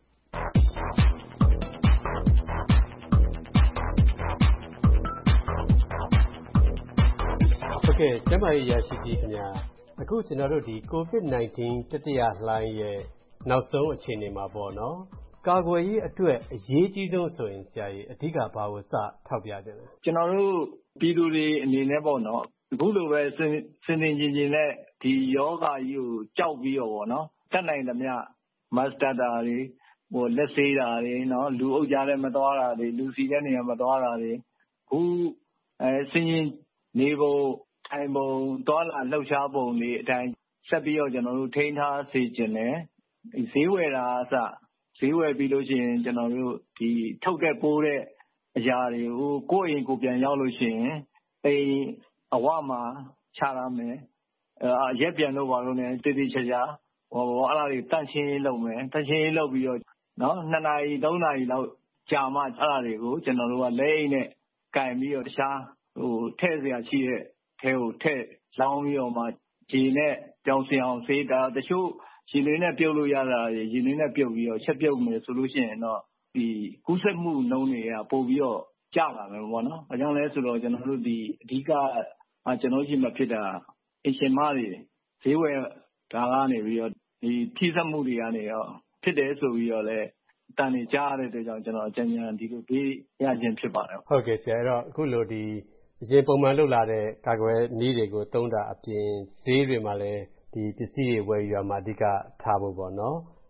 ဟုတ်ကဲ့ကျန်းမာရေးရရှိကြီးခင်ဗျာအခုကျွန်တော်တို့ဒီ COVID-19 တတိယလှိုင်းရဲ့နောက်ဆုံးအခြေအနေမှာပေါ့နော်ကာကွယ်ရေးအတွက်အရေးကြီးဆုံးဆိုရင်ဆရာကြီးအဓိကဘာကိုစထောက်ပြကြလဲကျွန်တော်တို့ပြည်သူတွေအနေနဲ့ပေါ့နော်အခုလိုပဲစင်ချင်းနဲ့ဒီယောဂါကြီးကိုကြောက်ပြီးတော့ပေါ့နော်တတ်နိုင်သမျှမတ်စတာတွေလက်ဆေးတာတွေနော်လူအုပ်ကြားထဲမသွားတာတွေလူစီတဲ့နေရာမသွားတာတွေအခုစင်ချင်းနေပုံထိုင်ပုံသွားလာလှုပ်ရှားပုံတွေအတိုင်းဆက်ပြီးတော့ကျွန်တော်တို့ထိန်းထားစေချင်တယ်ဈေးဝယ်တာအစဈေးဝယ်ပြီးလို့ရှိရင်ကျွန်တော်တို့ဒီထုတ်တဲ့ပိုးတဲ့အရာတွေကိုကိုယ့်အိမ်ကိုပြန်ရောက်လို့ရှိရင်အိမ်အဝမှာချရမယ်ရက်ပြန်လို့ပါလို့ねတိတိကျကျအဲ့ဒါတွေတန့်ရှင်းလုပ်မယ်တန့်ရှင်းလုပ်ပြီးတော့နော်2နာရီ3နာရီလောက်ကြာမှအဲ့ဒါတွေကိုကျွန်တော်တို့ကလက်အိတ်နဲ့ကင်ပြီးတော့တခြားထည့်เสียရှိတဲ့ထဲကိုထည့်လောင်းပြီးတော့မှဂျီနဲ့ကြောင်စင်အောင်ဆေးတာတချို့ရေနွေးနဲ့ပြုတ်လို့ရတာရေနွေးနဲ့ပြုတ်ပြီးတော့ချက်ပြုတ်မယ်ဆိုလို့ရှိရင်တော့ဒီကူးစက်မှုနှုန်းတွေကပို့ပြီးတော့ကျလာမယ်ပေါ့နော်။ဘာကြောင့်လဲဆိုတော့ကျွန်တော်တို့ဒီအဓိကကျွန်တော်ရှိမှဖြစ်တာအရှင်မတွေဈေးဝယ်ဒါကနေပြီးတော့ဒီဖြည့်စက်မှုတွေကနေတော့ဖြစ်တယ်ဆိုပြီးတော့လဲတန်နေကြားရတဲ့အတွက်ကြောင့်ကျွန်တော်အကြံဉာဏ်ဒီလိုပေးရခြင်းဖြစ်ပါတယ်။ဟုတ်ကဲ့ဆရာအဲ့တော့အခုလိုဒီအရင်ပုံမှန်လုပ်လာတဲ့ကာကွယ်နည်းတွေကိုသုံးတာအပြင်ဈေးတွေမှာလည်းဒီပစ္စည်းတွေဝယ်ယူရမှာအဓိကထားဖို့ပေါ့နော်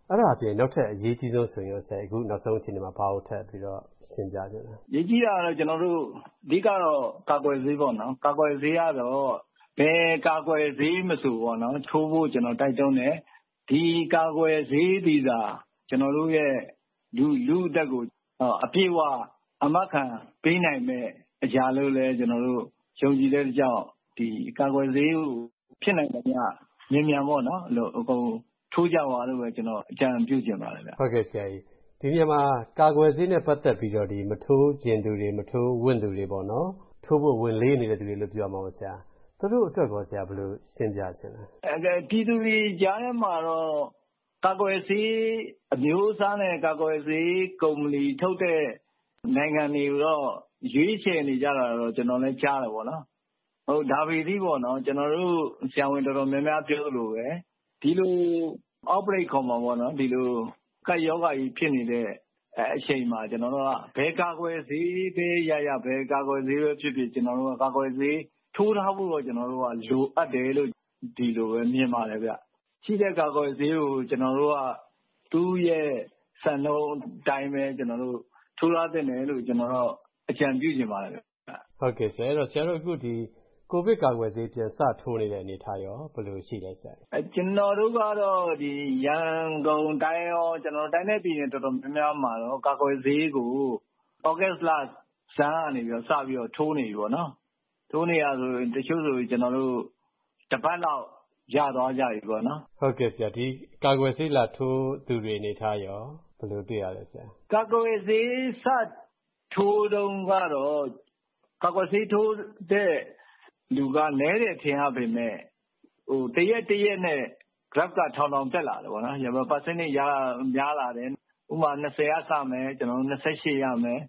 အဲ့ဒါအပြင်နောက်ထပ်အရေးကြီးဆုံးဆိုရင်ဆရာအခုနောက်ဆုံးအခြေအနေမှာဘာကိုထပ်ပြီးတော့ရှင်းပြကြလဲ။ရေးကြီးတာကတော့ကျွန်တော်တို့အဓိကတော့ကာကွယ်ဆေးပေါ့နော်။ကာကွယ်ဆေးကတော့ဘယ်ကာကွယ်ဆေးမဆိုပေါ့နော်ထိုးဖို့ကျွန်တော်တိုက်တွန်းတယ်။ဒီကာကွယ်ဆေးဒီသာကျွန်တော်တို့ရဲ့လူအသက်ကိုအပြည့်အဝအာမခံပေးနိုင်မဲ့အရာလို့လဲကျွန်တော်တို့ယုံကြည်တဲ့ကြောင့်ဒီကာကွယ်ဆေးကိုဖြစ်နိုင်တယ်မြန်ပေါ့နော်အကုန်ထိုးကြပါလို့ပဲကျွန်တော်အကြံပြုချင်ပါတယ်ဗျဟုတ်ကဲ့ဆရာကြီးဒီနေရာမှာကာကွယ်ဆေးနဲ့ပတ်သက်ပြီးတော့ဒီမထိုးကျင်သူတွေမထိုးဝင့်သူတွေပေါ့နော်ထိုးဖို့ဝင်လေးနေတဲ့သူတွေလို့ပြောမှာပါဆရာသူတို့အတွက်ကောဆရာဘယ်လိုရှင်းပြချင်လဲပြည်သူတွေကြားထဲမှာတော့ကာကွယ်ဆေးအမျိုးအစားနဲ့ကာကွယ်ဆေးကုမ္ပဏီထုတ်တဲ့နိုင်ငံတွေတော့ရွေးချယ်နေကြတာတော့ကျွန်တော်လည်းကြားတယ်ပေါ့နော်ဟုတ်ဒါပေမဲ့ပေါ့နော်ကျွန်တော်တို့ဆရာဝန်တော်တော်များများပြောလို့ပဲဒီလို outbreak ခေါ်မှာပေါ့နော်ဒီလိုကပ်ရောဂါကြီးဖြစ်နေတဲ့အချိန်မှာကျွန်တော်တို့ကဘယ်ကာကွယ်ဆေးပဲရဘယ်ကာကွယ်ဆေးပဲဖြစ်ဖြစ်ကျွန်တော်တို့ကကာကွယ်ဆေးထိုးထားဖို့တော့ကျွန်တော်တို့ကလိုအပ်တယ်လို့ဒီလိုပဲမြင်ပါတယ်ဗျရှိတဲ့ကာကွယ်ဆေးကိုကျွန်တော်တို့ကသူ့ရဲ့စံနှုန်းအတိုင်းပဲကျွန်တော်တို့ထိုးထားတဲ့နယ်လို့ကျွန်တော်တို့အကြံပြုချင်ပါတယ်ဗျဟုတ်ကဲ့ဆရာအဲ့တော့ဆရာတို့အခုဒီကိုဗစ်ကာကွယ်ဆေးပြန်စထိုးနေတဲ့အနေထားရောဘယ်လိုရှိလဲဆရာကျွန်တော်တို့ကတော့ဒီရန်ကုန်တိုင်းရောကျွန်တော်တိုင်းနဲ့ပြည်နယ်တော်တော်များများမှာတော့ကာကွယ်ဆေးကိုဩဂတ်စ်လဇန်ကနေပြီးတော့စပြီးတော့ထိုးနေပြီပေါ့နော်ထိုးနေရဆိုတချို့ဆိုကျွန်တော်တို့တစ်ပတ်လောက်ရသွားကြပြီပေါ့နော်ဟုတ်ကဲ့ဆရာဒီကာကွယ်ဆေးလာထိုးသူတွေအနေထားရောဘယ်လိုတွေ့ရလဲဆရာကာကွယ်ဆေးစထိုးတုန်းကတော့ကာကွယ်ဆေးထိုးတဲ့လူကနဲတယ်ထင်ရပေမဲ့တရက်နဲ့ graph ကထောင်တက်လာတယ်ပေါ့နော်ရပါ percentage များလာတယ်ဥပမာ20ရစမယ်ကျွန်တော်တို့28ရမယ်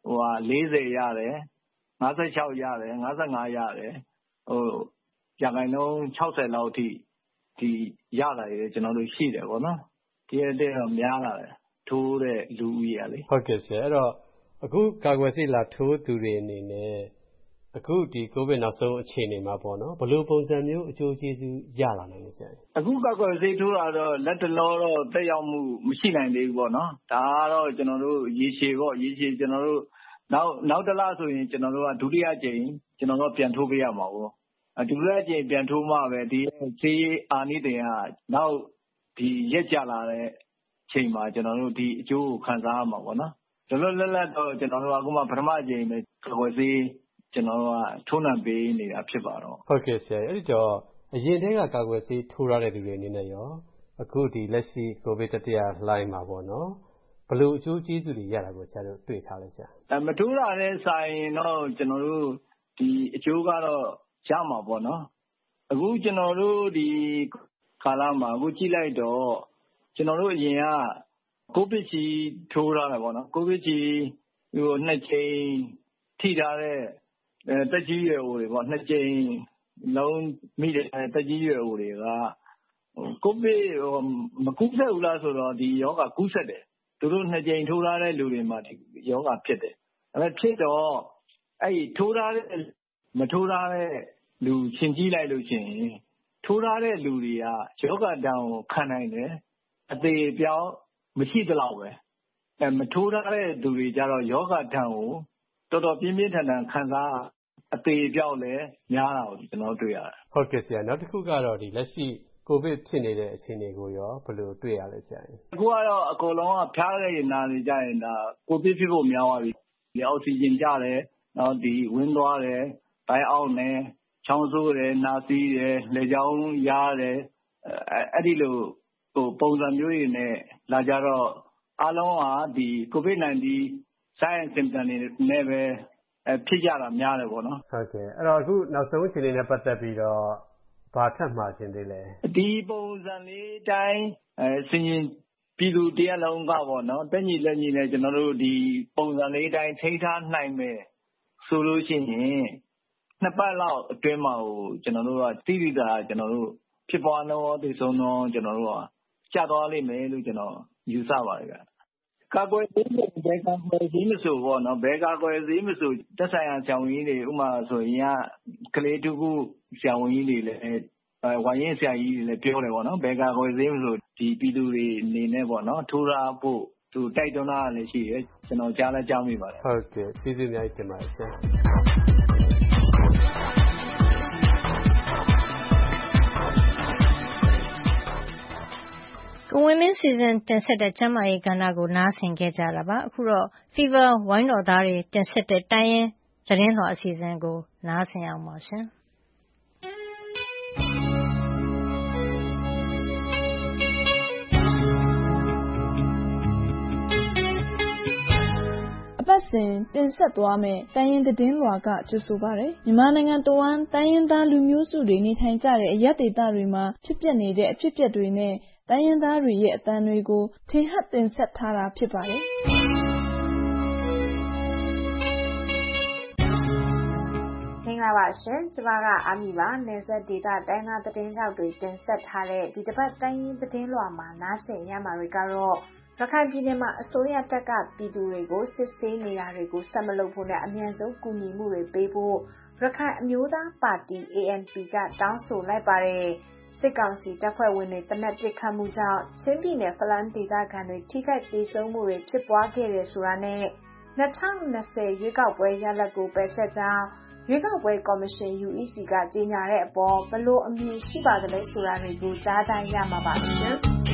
40ရတယ်56ရတယ်55ရတယ်ရာခိုင်နှုန်း60လောက်အထိဒီရလာရကျွန်တော်တို့ရှိတယ်ပေါ့နော်ဒီတဲ့တော့များလာတယ်ထိုးတဲ့လူဦးရေလေဟုတ်ကဲ့ဆရာအဲ့တော့အခုကာကွယ်ဆေးလာထိုးသူတွေအနေနဲ့အခုဒီကိုဗစ်နောက်ဆုံးအခြေအနေမှာပေါ့နော်ဘယ်လိုပုံစံမျိုးအကျိုးကျေးဇူးရလာနိုင်လဲဆရာအခုကာကွယ်ဆေးထိုးတာတော့လက်တလောတော့တက်ရောက်မှုမရှိနိုင်သေးဘူးပေါ့နော်ဒါကတော့ကျွန်တော်တို့ရေရှည်ကျွန်တော်တို့နောက်တစ်လဆိုရင်ကျွန်တော်တို့ကဒုတိယကြိမ်ကျွန်တော်တို့ပြန်ထိုးပေးရမှာပေါ့ဒုတိယကြိမ်ပြန်ထိုးမှပဲဒီဆေးအာနိသင်ကနောက်ဒီရက်ကြလာတဲ့ချိန်မှာကျွန်တော်တို့ဒီအကျိုးကိုခံစားရမှာပေါ့နော်လောလောလတ်တော့ကျွန်တော်တို့အခုမှပထမကြိမ်ပဲကာကွယ်ဆေးကျွန်တော်တို့ကထိုးနှံပေးနေတာဖြစ်ပါတော့ဟုတ်ကဲ့ဆရာအဲ့ဒီတော့အရင်တည်းကကာကွယ်ဆေးထိုးရတဲ့လူတွေအနေနဲ့ရောအခုဒီလက်ရှိကိုဗစ်တတိယလှိုင်းမှာပေါ့နော်ဘယ်လိုအကျိုးကျေးဇူးတွေရတာကိုဆရာတို့တွေ့ထားလဲဆရာမထိုးတာနဲ့ဆိုင်တော့ကျွန်တော်တို့ဒီအကျိုးကတော့ရမှာပေါ့နော်အခုကျွန်တော်တို့ဒီကာလမှာအခုကြည့်လိုက်တော့ကျွန်တော်တို့အရင်ကကိုဗစ်ကြီးထိုးထားတာပေါ့နော်ကိုဗစ်ကြီး2ချိန်ထိထားတဲ့တက်ကြီးရွယ်အိုတွေပေါ့2ချိန်လုံးမိတဲ့တက်ကြီးရွယ်အိုတွေကကိုဗစ်မကူးစက်ဘူးလားဆိုတော့ဒီယောဂကူးစက်တယ်သူတို့2ချိန်ထိုးထားတဲ့လူတွေမှာဒီယောဂဖြစ်တယ်ဒါပေမဲ့ဖြစ်တော့အဲ့ထိုးထားတဲ့မထိုးထားတဲ့လူရှင်ကြည့်လိုက်လို့ရှိရင်ထိုးထားတဲ့လူတွေကယောဂတောင်ခံနိုင်တယ်အသေးပြောင်းမရှိသလောက်ပဲမထိုးထားတဲ့သူတွေကြတော့ယောဂတံကိုတော်တော်ပြင်းပြင်းထန်ထန်ခံစားအသေးပြောက်လဲများတာကိုကျွန်တော်တွေ့ရတယ်ဟုတ်ကဲ့ဆရာနောက်တစ်ခုကတော့ဒီလက်ရှိကိုဗစ်ဖြစ်နေတဲ့အခြေအနေကိုရောဘယ်လိုတွေ့ရလဲဆရာအခုကတော့အကုန်လုံးကဖျားတဲ့နာနေကြရင်ဒါကိုဗစ်ဖြစ်ဖို့များသွားပြီဒီအောက်ဆီဂျင်ကျတယ်နောက်ဒီဝင်းသွားတယ်ဘိုင်းအောက်နဲ့ချောင်းဆိုးတယ်နာစီးတယ်လေကြောင်းရားတယ်အဲ့ဒီလိုပုံစံမျိုးတွေနဲ့လာကြတော့အားလုံးကဒီ COVID-19 science symptom တွေနဲ့ပဲဖြစ်ကြတာများတယ်ပေါ့နော်ဟုတ်ကဲ့အဲ့တော့အခုနောက်ဆုံးအခြေအနေနဲ့ပတ်သက်ပြီးတော့ဘာထပ်မှာခြင်းသေးလဲဒီပုံစံလေးတိုင်းစင်ရင်ပြည်သူတရက်လုံးကပေါ့နော်တက်ညီလက်ညီနဲ့ကျွန်တော်တို့ဒီပုံစံလေးတိုင်းထိန်းထားနိုင်မယ်ဆိုလို့ရှိရင်2ပတ်လောက်အတွင်းမှာကျွန်တော်တို့ကတိတိကျကျကျွန်တော်တို့ဖြစ်ပွားနှုန်းရောသိဆုံးနှုန်းကျွန်တော်တို့ကကျသွားလိမ့်မယ်လို့ကျွန်တော်ယူဆပါတယ်ဗျကာကွယ်ဆေးတွေဘယ်ကာကွယ်ဆေးမဆိုပေါ့နော်ဘယ်ကာကွယ်ဆေးမဆိုသက်ဆိုင်ရာဆရာဝန်ကြီးတွေဥမာဆိုရင်ကကလေးတူကူဆရာဝန်ကြီးတွေလည်းဝါရင်ဆရာကြီးလည်းပြောတယ်ပေါ့နော်ဘယ်ကာကွယ်ဆေးမဆိုဒီပြည်သူတွေအနေနဲ့ပေါ့နော်ထိုးရဖို့သူတိုက်တွန်းတာလည်းရှိတယ်ကျွန်တော်ကြားလဲကြားမိပါတယ်ဟုတ်ကဲ့ကျေးဇူးအများကြီးတင်ပါတယ်ဆရာကိုဝင်းမင်းစီစဉ်တင်ဆက်တဲ့ကျန်းမာရေးကဏ္ဍကိုနားဆင်ခဲ့ကြတာပါအခုတော့ Fever ဝိုင်းတော်သားတွေတင်ဆက်တဲ့တိုင်းရင်းသတင်းလွှာအစီအစဉ်ကိုနားဆင်အောင်ပါရှင်ပတ်စဉ်တင်ဆက်သွားမယ့်တိုင်းရင်းသတင်းလွှာကကြိုဆိုပါရယ်မြန်မာနိုင်ငံတဝန်းတိုင်းရင်းသားလူမျိုးစုတွေနေထိုင်ကြတဲ့အရပ်ဒေသတွေမှာဖြစ်ပျက်နေတဲ့အဖြစ်အပျက်တွေနဲ့တိုင်းရင်းသားတွေရဲ့အသံတွေကိုထင်ဟပ်တင်ဆက်ထားတာဖြစ်ပါတယ်မင်္ဂလာပါရှင်ကျမကအာမီပါနယ်စပ်ဒေသတိုင်းသားသတင်းကြောက်တွေတင်ဆက်ထားတဲ့ဒီတစ်ပတ်တိုင်းရင်းသတင်းလွှာမှာနားဆင်ရမှာတွေကတော့ရခိုင်ပြည်နယ်မှာအစိုးရတပ်ကပြည်သူတွေကိုစစ်ဆေးနေတာတွေကိုဆက်မလုပ်ဖို့နဲ့အမြန်ဆုံးကူညီမှုတွေပေးဖို့ရခိုင်အမျိုးသားပါတီ ANP ကတောင်းဆိုလိုက်ပါတယ်စစ်ကောင်စီတပ်ဖွဲ့ဝင်တွေတနက်ပစ်ခတ်မှုကြောင့်ချင်းပြည်နယ်ဖလန်းဒေသခံတွေထိခိုက်ဒေဆုံးမှုတွေဖြစ်ပွားခဲ့တယ်ဆိုတာနဲ့2020ရွေးကောက်ပွဲရလဒ်ကိုပယ်ဖျက်ကြောင်းရွေးကောက်ပွဲကော်မရှင် UEC ကကြေညာတဲ့အပေါ်ဘယ်လိုအမြင်ရှိပါသလဲဆိုတာတွေကိုကြားသိရမှာပါရှင်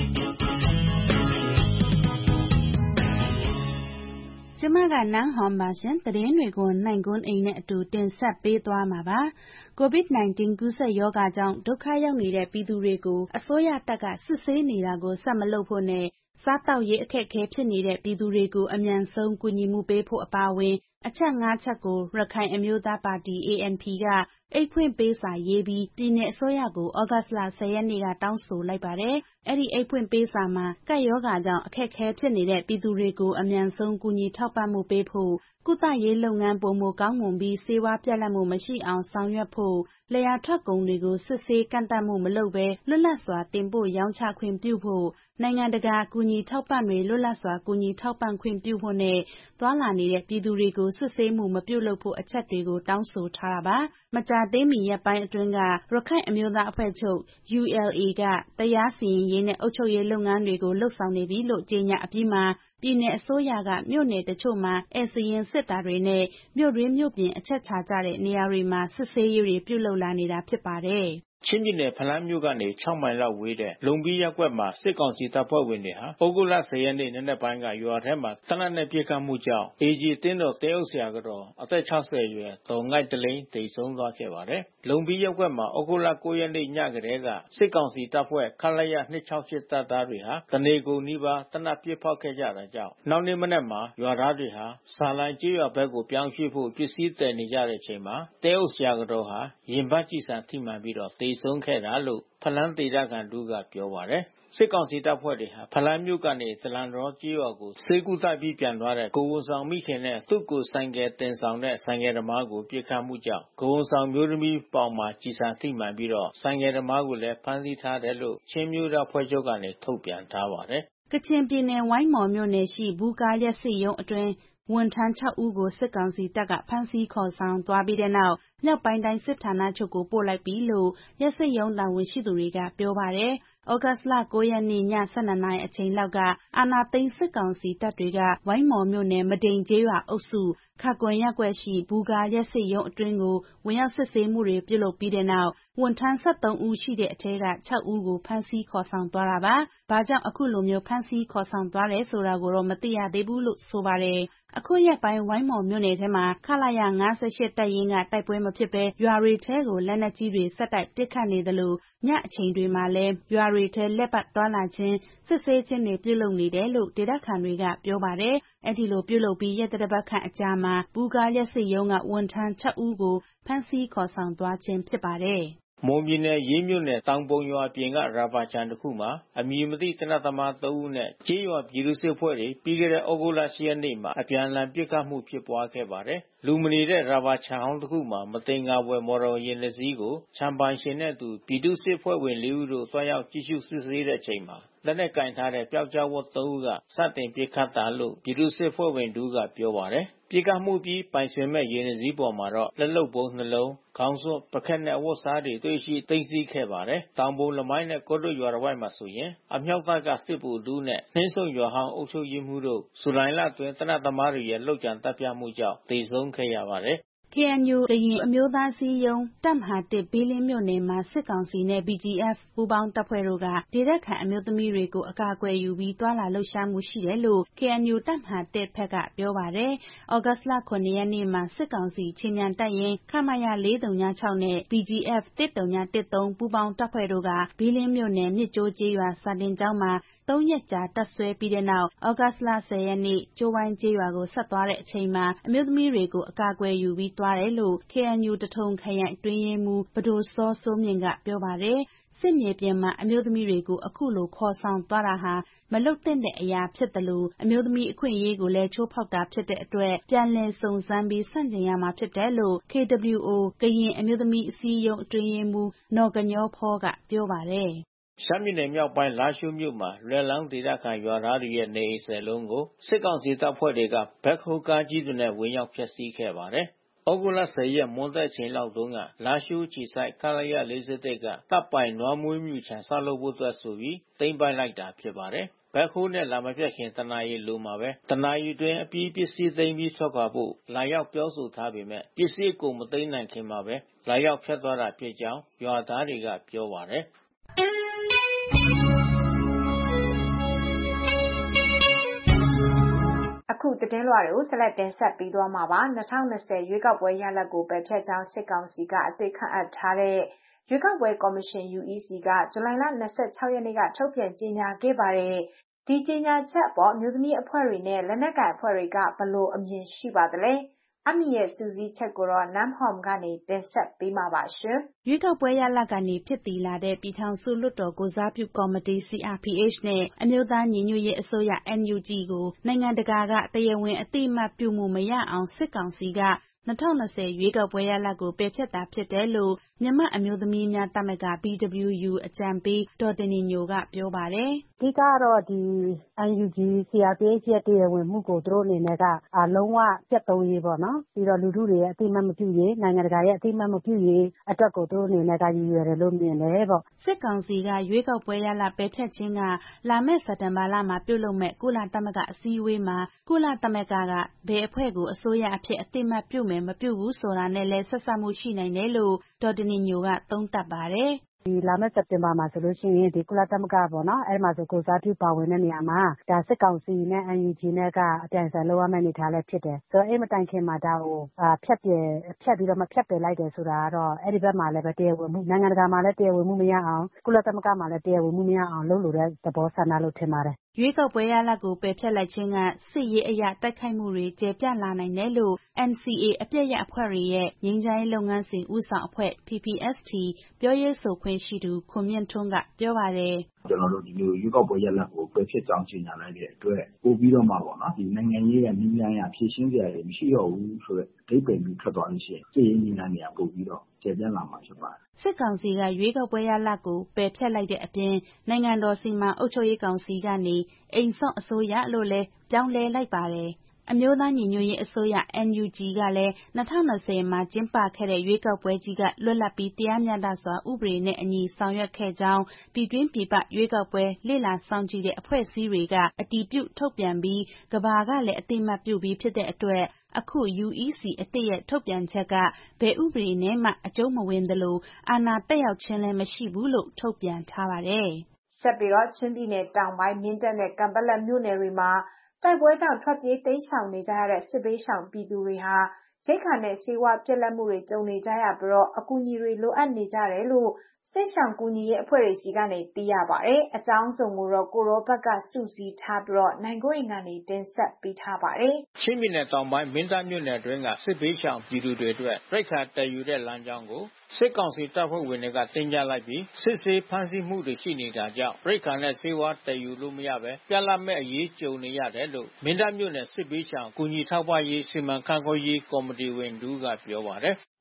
ကျမကနန်းဟွန်ပါရှင်သတင်းတွေကိုနိုင်ကွန်းအိမ်နဲ့အတူတင်ဆက်ပေးသွားမှာပါ COVID-19 ကူးစက်ရောဂါကြောင့်ဒုက္ခရောက်နေတဲ့ပြည်သူတွေကိုအစိုးရတပ်ကစစ်ဆေးနေတာကိုဆက်မလုပ်ဖို့နဲ့စားတောက်ရေးအခက်အခဲဖြစ်နေတဲ့ပြည်သူတွေကိုအမြန်ဆုံးကူညီမှုပေးဖို့အပါအဝင်အချက်၅ချက်ကိုရခိုင်အမျိုးသားပါတီ ANP ကအိတ်ဖွင့်ပေးစာရေးပြီးပြည်내အစိုးရကိုဩဂတ်လ10ရက်နေ့ကတောင်းဆိုလိုက်ပါတယ်။အဲ့ဒီအိတ်ဖွင့်ပေးစာမှာကပ်ရောဂါကြောင့်အခက်အခဲဖြစ်နေတဲ့ပြည်သူတွေကိုအမြန်ဆုံးကူညီထောက်ပံ့မှုပေးဖို့ကုသရေးလုပ်ငန်းပုံမကောင်းမွန်ပြီးစေဝါပြတ်လတ်မှုမရှိအောင်ဆောင်ရွက်ဖို့လျာထွက်ကုန်တွေကိုစစ်ဆေးကန့်သတ်မှုမလုပ်ဘဲလွတ်လပ်စွာတင်ပို့ရောင်းချခွင့်ပြုဖို့နိုင်ငံတကာကူညီထောက်ပံ့တွေလွတ်လပ်စွာကူညီထောက်ပံ့ခွင့်ပြုဖို့နဲ့သွာလာနေတဲ့ပြည်သူတွေကိုစစ်ဆေးမှုမပြုလုပ်ဖို့အချက်တွေကိုတောင်းဆိုထားတာပါမကြာသေးမီရက်ပိုင်းအတွင်းကရခိုင်အမျိုးသားအဖွဲ့ချုပ် ULA ကတရားစီရင်ရေးနဲ့အုပ်ချုပ်ရေးလုပ်ငန်းတွေကိုလှုပ်ဆောင်နေပြီလို့ကြေညာအပြီးမှာပြည်내အစိုးရကမြို့နယ်တချို့မှာဧည့်စာရင်းစစ်တာတွေနဲ့မြို့တွင်းမြို့ပြင်အချက်ချကြတဲ့နေရာတွေမှာစစ်ဆေးရေးတွေပြုလုပ်လာနေတာဖြစ်ပါတယ်ချင်းပြည်နယ်ဖလန်းမြို့ကနေ6မိုင်လောက်ဝေးတဲ့လုံပြီးရပ်ကွက်မှာစစ်ကောင်စီတပ်ဖွဲ့ဝင်တွေဟာဩဂုတ်လ10ရက်နေ့နံနက်ပိုင်းကရွာထဲမှာတနက်နဲ့ပြစ်ခတ်မှုကြောင့် AG တင်းတော်တဲအုပ်ဆရာကတော့အသက်60အရွယ်ဒေါ်ငိုက်တလိန်တိတ်ဆုံးသွားခဲ့ပါတယ်။လုံပြီးရပ်ကွက်မှာဩဂုတ်လ9ရက်နေ့ညကတည်းကစစ်ကောင်စီတပ်ဖွဲ့ခလရ268တပ်သားတွေဟာတနေကုန်နီးပါးတနက်ပြစ်ဖောက်ခဲ့ကြတာကြောင့်နောက်နေ့မနက်မှာရွာသားတွေဟာဆာလိုင်ကျေးရွာဘက်ကိုပြောင်းရွှေ့ဖို့ပစ္စည်းတည်နေကြတဲ့အချိန်မှာတဲအုပ်ဆရာကတော့ဟာရင်ဘတ်ကြည်စံထိမှန်ပြီးတော့တေဆုံးခဲ့တာလို့ဖလန်းဒေသခံတို့ကပြောပါတယ်စစ်ကောင်စီတပ်ဖွဲ့တွေဟာဖလန်းမြို့ကနေဇလန်တော်ကျေးရွာကိုစေကူတိုက်ပြီးပြန်သွားတဲ့ကိုဝန်ဆောင်မိခင်နဲ့သူ့ကိုဆိုင်ကယ်တင်ဆောင်တဲ့ဆိုင်ကယ်သမားကိုပြစ်ခတ်မှုကြောင့်ကိုဝန်ဆောင်မျိုးသမီးပေါင်မှာကြည်စံထိမှန်ပြီးတော့ဆိုင်ကယ်သမားကိုလည်းဖမ်းဆီးထားတယ်လို့ချင်းမျိုးသားဖွဲ့ချုပ်ကနေထုတ်ပြန်ထားပါတယ်ကချင်ပြည်နယ်ဝိုင်းမော်မြို့နယ်ရှိဘူးကားရက်စစ်ရုံးအတွင်းဝန်ထမ်း6ဦးကိုစစ်ကောင်စီတပ်ကဖမ်းဆီးခေါ်ဆောင်သွားပြီးတဲ့နောက်မြောက်ပိုင်းတိုင်းစစ်ဌာနချုပ်ကိုပို့လိုက်ပြီလို့ရက်စစ်ရုံးတာဝန်ရှိသူတွေကပြောပါတယ်။ဩဂတ်လ9ရက်နေ့ည12နာရီအချိန်လောက်ကအာနာသိန်းစစ်ကောင်စီတပ်တွေကဝိုင်းမော်မြို့နယ်မဒိန်ကျေးရွာအုပ်စုခကွန်ရက်ကွက်ရှိဘူးကားရက်စစ်ရုံးအတွင်းကိုဝင်ရောက်စစ်ဆေးမှုတွေပြုလုပ်ပြီးတဲ့နောက်ဝန်ထမ်း73ဦးရှိတဲ့အထက်က6ဦးကိုဖမ်းဆီးခေါ်ဆောင်သွားတာပါ။ဘာကြောင့်အခုလိုမျိုးဖမ်းဆီးခေါ်ဆောင်သွားတယ်ဆိုတာကိုတော့မသိရသေးဘူးလို့ဆိုပါတယ်။အခုရက်ပိုင်းဝိုင်းမော်မြို့နယ်ထဲမှာခလာရ58တပ်ရင်းကတိုက်ပွဲမဖြစ်ဘဲရွာတွေထဲကိုလက်နက်ကြီးတွေဆက်တိုက်ပစ်ခတ်နေသလိုညအချိန်တွေမှာလည်းရွာတွေထဲလက်ပတ်သွားလာခြင်းစစ်ဆေးခြင်းတွေပြုလုပ်နေတယ်လို့ဒေသခံတွေကပြောပါတယ်။အဲ့ဒီလိုပြုလုပ်ပြီးရက်တပတ်ခန့်အကြာမှာဘူးကားရက်စစ်ရုံးကဝန်ထမ်း6ဦးကိုဖမ်းဆီးခေါ်ဆောင်သွားခြင်းဖြစ်ပါတယ်။မွန်ပြည်နယ်ရေးမြို့နယ်တောင်ပုံရွာပြင်ကရာဘာခြံတစ်ခုမှာအမည်မသိတနတ်သမား3ဦးနဲ့ကျေးရွာပြည်သူ့စစ်ဖွဲ့တွေပြီးခဲ့တဲ့ဩဂုတ်လ10ရက်နေ့မှာအပြန်အလှန်ပစ်ခတ်မှုဖြစ်ပွားခဲ့ပါတယ်။လူမနေတဲ့ရာဘာခြံဟောင်းတစ်ခုမှာမတင်ငါဝယ်မော်တော်ယာဉ်တစ်စီးကိုခြံပိုင်ရှင်နဲ့အတူပြည်သူ့စစ်ဖွဲ့ဝင်4ဦးတို့တွားရောက်ကြည့်ရှုစစ်ဆေးတဲ့အချိန်မှာလက်နက်ကင်ထားတဲ့ပျောက်ကြားဝတ်3ဦးကစတင်ပစ်ခတ်တာလို့ပြည်သူ့စစ်ဖွဲ့ဝင်တို့ကပြောပါတယ်။ပစ်ခတ်မှုပြီးပိုင်ရှင်မဲ့ရေနံစည်းပေါ်မှာတော့လက်လုပ်ဗုံးနှလုံး၊ခေါင်းစွပ်၊ပကက်နဲ့အဝတ်စားတွေတွေ့ရှိသိမ်းဆည်းခဲ့ပါတယ်။တောင်ပုံလမိုင်းနဲ့ကော့တို့ရွာတစ်ဝိုက်မှာဆိုရင်အမြောက်တပ်ကစစ်ဗိုလ်တစ်ဦးနဲ့နှင်းဆုံရွာဟောင်းအုပ်ချုပ်ရေးမှူးတို့ဇူလိုင်လအတွင်းသေနတ်သမားတွေရဲ့လုပ်ကြံတပ်ဖြတ်မှုကြောင့်သေဆုံးခဲ့ရပါတယ်။ KNU ကရင်အမျိုးသားအစည်းအရုံးတပ်မဟာ ဘီလင်းမြို့နယ်မှာစစ်ကောင်စီနဲ့ BGF ပူးပေါင်းတပ်ဖွဲ့တို့ကဒေသခံအမျိုးသမီးတွေကိုအကာအကွယ်ယူပြီးသွားလာလှုပ်ရှားမှုရှိတယ်လို့ KNU တပ်မဟာ ဘက်ကပြောပါတယ်။ဩဂတ်လ 7 ရက်နေ့မှာစစ်ကောင်စီခြေမြန်တပ်ရင်းခမရ 406နဲ့ BGF 1013 ပူးပေါင်းတပ်ဖွဲ့တို့ကဘီလင်းမြို့နယ်မြစ်ကျိုးကျေးရွာစာတင်ကျောင်းမှာ3 ရက်ကြာတပ်စွဲပြီးတဲ့နောက်ဩဂတ်လ 10 ရက်နေ့ကျိုးဝိုင်းကျေးရွာကိုဆက်သွားတဲ့အချိန်မှာအမျိုးသမီးတွေကိုအကာအကွယ်ယူပြီးသွားတယ်လို့ KNU တထုံခရိုင်အတွင်းရေးမှူးပဒိုစောစိုးမြင့်ကပြောပါတယ်။စစ်မြေပြင်မှာအမျိုးသမီးတွေကိုအခုလိုခေါ်ဆောင်သွားတာဟာမလုပ်သင့်တဲ့အရာဖြစ်တယ်လို့အမျိုးသမီးအခွင့်အရေးကိုလည်းချိုးဖောက်တာဖြစ်တဲ့အတွက်ပြန်လည်စုံစမ်းပြီးဆန့်ကျင်ရမှာဖြစ်တယ်လို့ KWO ကရင်အမျိုးသမီးအစည်းအရုံးအတွင်းရေးမှူးနော်ကညောဖောကပြောပါတယ်။ရှမ်းပြည်နယ်မြောက်ပိုင်းလားရှိုးမြို့မှာလွယ်လောင်းဒေသခံရွာသားတွေရဲ့နေအိမ်10 လုံးကိုစစ်ကောင်စီတပ်ဖွဲ့တွေကဘက်ခိုးကားကြီးတွေနဲ့ဝင်ရောက်ဖျက်ဆီးခဲ့ပါတယ်။ဩဂုတ်လ 10 ရက်မွန်းတည့်ချိန်လောက်တုန်းကလားရှိုးခြေဆိုင်ခလရ 411ကတပ်ပိုင်နွားမွေးမြူခြံဆောက်လုပ်ဖို့အတွက်ဆိုပြီးသိမ်းပိုက်လိုက်တာဖြစ်ပါတယ်။ဘက်ခိုးနဲ့လာမပြတ်ခင်တနာရီလိုမှာပဲတနာရီအတွင်းအပြီးပစ္စည်းသိမ်းပြီးထွက်ခွာဖို့လာရောက်ပြောဆိုထားပေမဲ့ပစ္စည်းကိုမသိမ်းနိုင်ခင်မှာပဲလာရောက်ဖျက်သွားတာဖြစ်ကြောင်းရွာသားတွေကပြောပါတယ်။အခုသတင်းလွှာတွေကိုဆက်လက်တင်ဆက်ပေးသွားမှာပါ2020ရွေးကောက်ပွဲရလဒ်ကိုပယ်ဖျက်ကြောင်းစစ်ကောင်စီကအသိခန့်အပ်ထားတဲ့ရွေးကောက်ပွဲကော်မရှင် UEC ကဇူလိုင်လ26 ရက်နေ့ကထုတ်ပြန်ကြေညာခဲ့ပါတယ်ဒီကြေညာချက်အပေါ်အမျိုးသမီးအဖွဲ့တွေနဲ့လက်နက်ကိုင်အဖွဲ့တွေကဘယ်လိုအမြင်ရှိပါသလဲအမီရဲ့စူးစီးချက်ကိုတော့နမ်ဟ ோம் ကနေတင်ဆက်ပေးမှာပါရှင်။ရွေးကောက်ပွဲရလဒ်ကနေဖြစ်တည်လာတဲ့ပြည်ထောင်စုလွှတ်တော်ကိုစားပြုကော်မတီ CRPH နဲ့အမျိုးသားညီညွတ်ရေးအစိုးရ NUG ကိုနိုင်ငံတကာကတရားဝင်အသိအမှတ်ပြုမှုမရအောင်စစ်ကောင်စီက2020ရွေးကောက်ပွဲရလဒ်ကိုပယ်ဖျက်တာဖြစ်တယ်လို့မြန်မာအမျိုးသမီးများသမဂ္ဂ BWU အကြံပေးဒေါ်တင်နီညိုကပြောပါတယ်။အဓိကတော့ဒီ NUG CRPH ရဲ့တရားဝင်မှုကိုသူတို့အနေနဲ့ကလုံးဝပြတ်သုံးရေးပေါ့နော်ပြီးတော့လူထုတွေရဲ့အသိအမှတ်မပြုရေးနိုင်ငံတကာရဲ့အသိအမှတ်မပြုရေးအတွက်ကိုသူတို့အနေနဲ့ကရည်ရွယ်တယ်လို့မြင်တယ်ပေါ့စစ်ကောင်စီကရွေးကောက်ပွဲရလဒ်ပယ်ဖျက်ခြင်းကလာမယ့်စက်တင်ဘာလမှာပြုလုပ်မဲ့ကုလသမဂ္ဂအစည်းအဝေးမှာကုလသမဂ္ဂကဘယ်အဖွဲ့ကိုအစိုးရအဖြစ်အသိအမှတ်ပြုမယ်မပြုဘူးဆိုတာနဲ့လည်းဆက်စပ်မှုရှိနိုင်တယ်လို့ဒေါ်တင်နီညိုကသုံးသပ်ပါတယ်ဒီလာမယ့်စက်တင်ဘာမှာဆိုလို့ရှိရင်ဒီကုလသမဂ္ဂပေါ့နော်အဲ့မှာဆိုကိုစားပြုပါဝင်တဲ့နေရာမှာဒါစစ်ကောင်စီနဲ့ NUG နဲ့ကအကြံဆိုင်လောက်ရမယ့်အနေထားလည်းဖြစ်တယ်ဆိုတော့အဲ့မတိုင်ခင်မှာဒါကိုဖြတ်ပြီးတော့မဖြတ်ပယ်လိုက်တယ်ဆိုတာကတော့အဲ့ဒီဘက်မှာလည်းပဲတရားဝင်မှုနိုင်ငံတကာမှာလည်းတရားဝင်မှုမရအောင်ကုလသမဂ္ဂမှာလည်းတရားဝင်မှုမရအောင်လုပ်လို့တဲ့သဘောဆန္ဒလို့ထင်ပါတယ်ရွေးကောက်ပွဲရလဒ်ကိုပယ်ဖျက်လိုက်ခြင်းကစစ်ရေးအရာတိုက်ခိုက်မှုတွေကျေပြန့်လာနိုင်တယ်လို့ NCA အပြည့်ရအဖွဲ့တွေရဲ့ငြိမ်းချမ်းရေးလုပ်ငန်းစဉ်ဦးဆောင်အဖွဲ့ PPST ပြောရေးဆိုခွင့်ရှိသူခွန်မြင့်ထွန်းကပြောပါတယ်ကျွန်တော်တို့ဒီလိုရွေးကောက်ပွဲရလဒ်ကိုပယ်ဖျက်ကြောင်းကြေညာလိုက်တဲ့အတွက်ပို့ပြီးတော့မှပေါ့နော်ဒီနိုင်ငံရေးရဲ့နည်းလမ်းရဖြည့်ရှင်းကြရည်မရှိတော့ဘူးဆိုတော့ဒိတ်ပယ်ပြီးထွက်သွားလို့ရှိရင်စစ်ရေးနည်းလမ်းတွေကပို့ပြီးတော့ကျေပြန့်လာမှာဖြစ်ပါတယ်စစ်ကောင်စီကရွေးကောက်ပွဲရလဒ်ကိုပယ်ဖျက်လိုက်တဲ့အပြင်နိုင်ငံတော်စီမံအုပ်ချုပ်ရေးကောင်စီကနေအိမ်စောင့်အစိုးရလို့လည်းပြောင်းလဲလိုက်ပါတယ်အမျိုးသားညီညွတ်ရေးအစိုးရ NUG ကလည်း2020မှာကျင်းပခဲ့တဲ့ရွေးကောက်ပွဲကြီးကလွတ်လပ်ပြီးတရားမျှတစွာဥပဒေနဲ့အညီဆောင်ရွက်ခဲ့ကြောင်းပြည်တွင်းပြည်ပရွေးကောက်ပွဲလေ့လာစောင့်ကြည့်တဲ့အဖွဲ့အစည်းတွေကအတည်ပြုထုတ်ပြန်ပြီးကမ္ဘာကလည်းအသိအမှတ်ပြုပြီးဖြစ်တဲ့အတွက်အခု UEC အသစ်ရဲ့ထုတ်ပြန်ချက်ကဘယ်ဥပဒေနဲ့မှအကျုံးမဝင်သလိုအာဏာတက်ရောက်ခြင်းလည်းမရှိဘူးလို့ထုတ်ပြန်ထားပါတယ်။ဆက်ပြီးတော့ချင်းပြည်နယ်တောင်ပိုင်းမင်းတပ်နဲ့ကံပလက်မြို့နယ်တွေမှာတိုက်ပွဲကြောင့်ထွက်ပြေးတိမ်းရှောင်နေကြရတဲ့စစ်ဘေးရှောင်ပြည်သူတွေဟာရိက္ခာနဲ့ဆေးဝါးပြတ်လတ်မှုတွေကြုံနေကြရပြီးတော့အကူအညီတွေလိုအပ်နေကြတယ်လို့စစ်ရှောင်ကူညီရေးအဖွဲ့တွေစီကနေသိရပါတယ်။အကြောင်းစုံကိုတော့ကိုရောဘက်ကစုစည်းထားပြီးတော့နိုင်ကိုရင်ကနေတင်ဆက်ပေးထားပါတယ်။ချင်းပြည်နယ်တောင်ပိုင်းမင်းတပ်မြို့နယ်အတွင်းကစစ်ဘေးရှောင်ပြည်သူတွေအတွက်ရိက္ခာတည်ယူတဲ့လမ်းကြောင်းကိုစစ်ကောင်စီတပ်ဖွဲ့ဝင်တွေကတင်ကြလိုက်ပြီးစစ်ဆေးဖမ်းဆီးမှုတွေရှိနေတာကြောင့်ရိက္ခာနဲ့ဆေးဝါးတည်ယူလို့မရပဲပြတ်လတ်မဲ့အရေးကြုံနေရတယ်လို့မင်းတပ်မြို့နယ်စစ်ဘေးရှောင်ကူညီထောက်ပံ့ရေးစီမံခန့်ခွဲရေးကော်မတီဝင်တူကပြောပါတယ်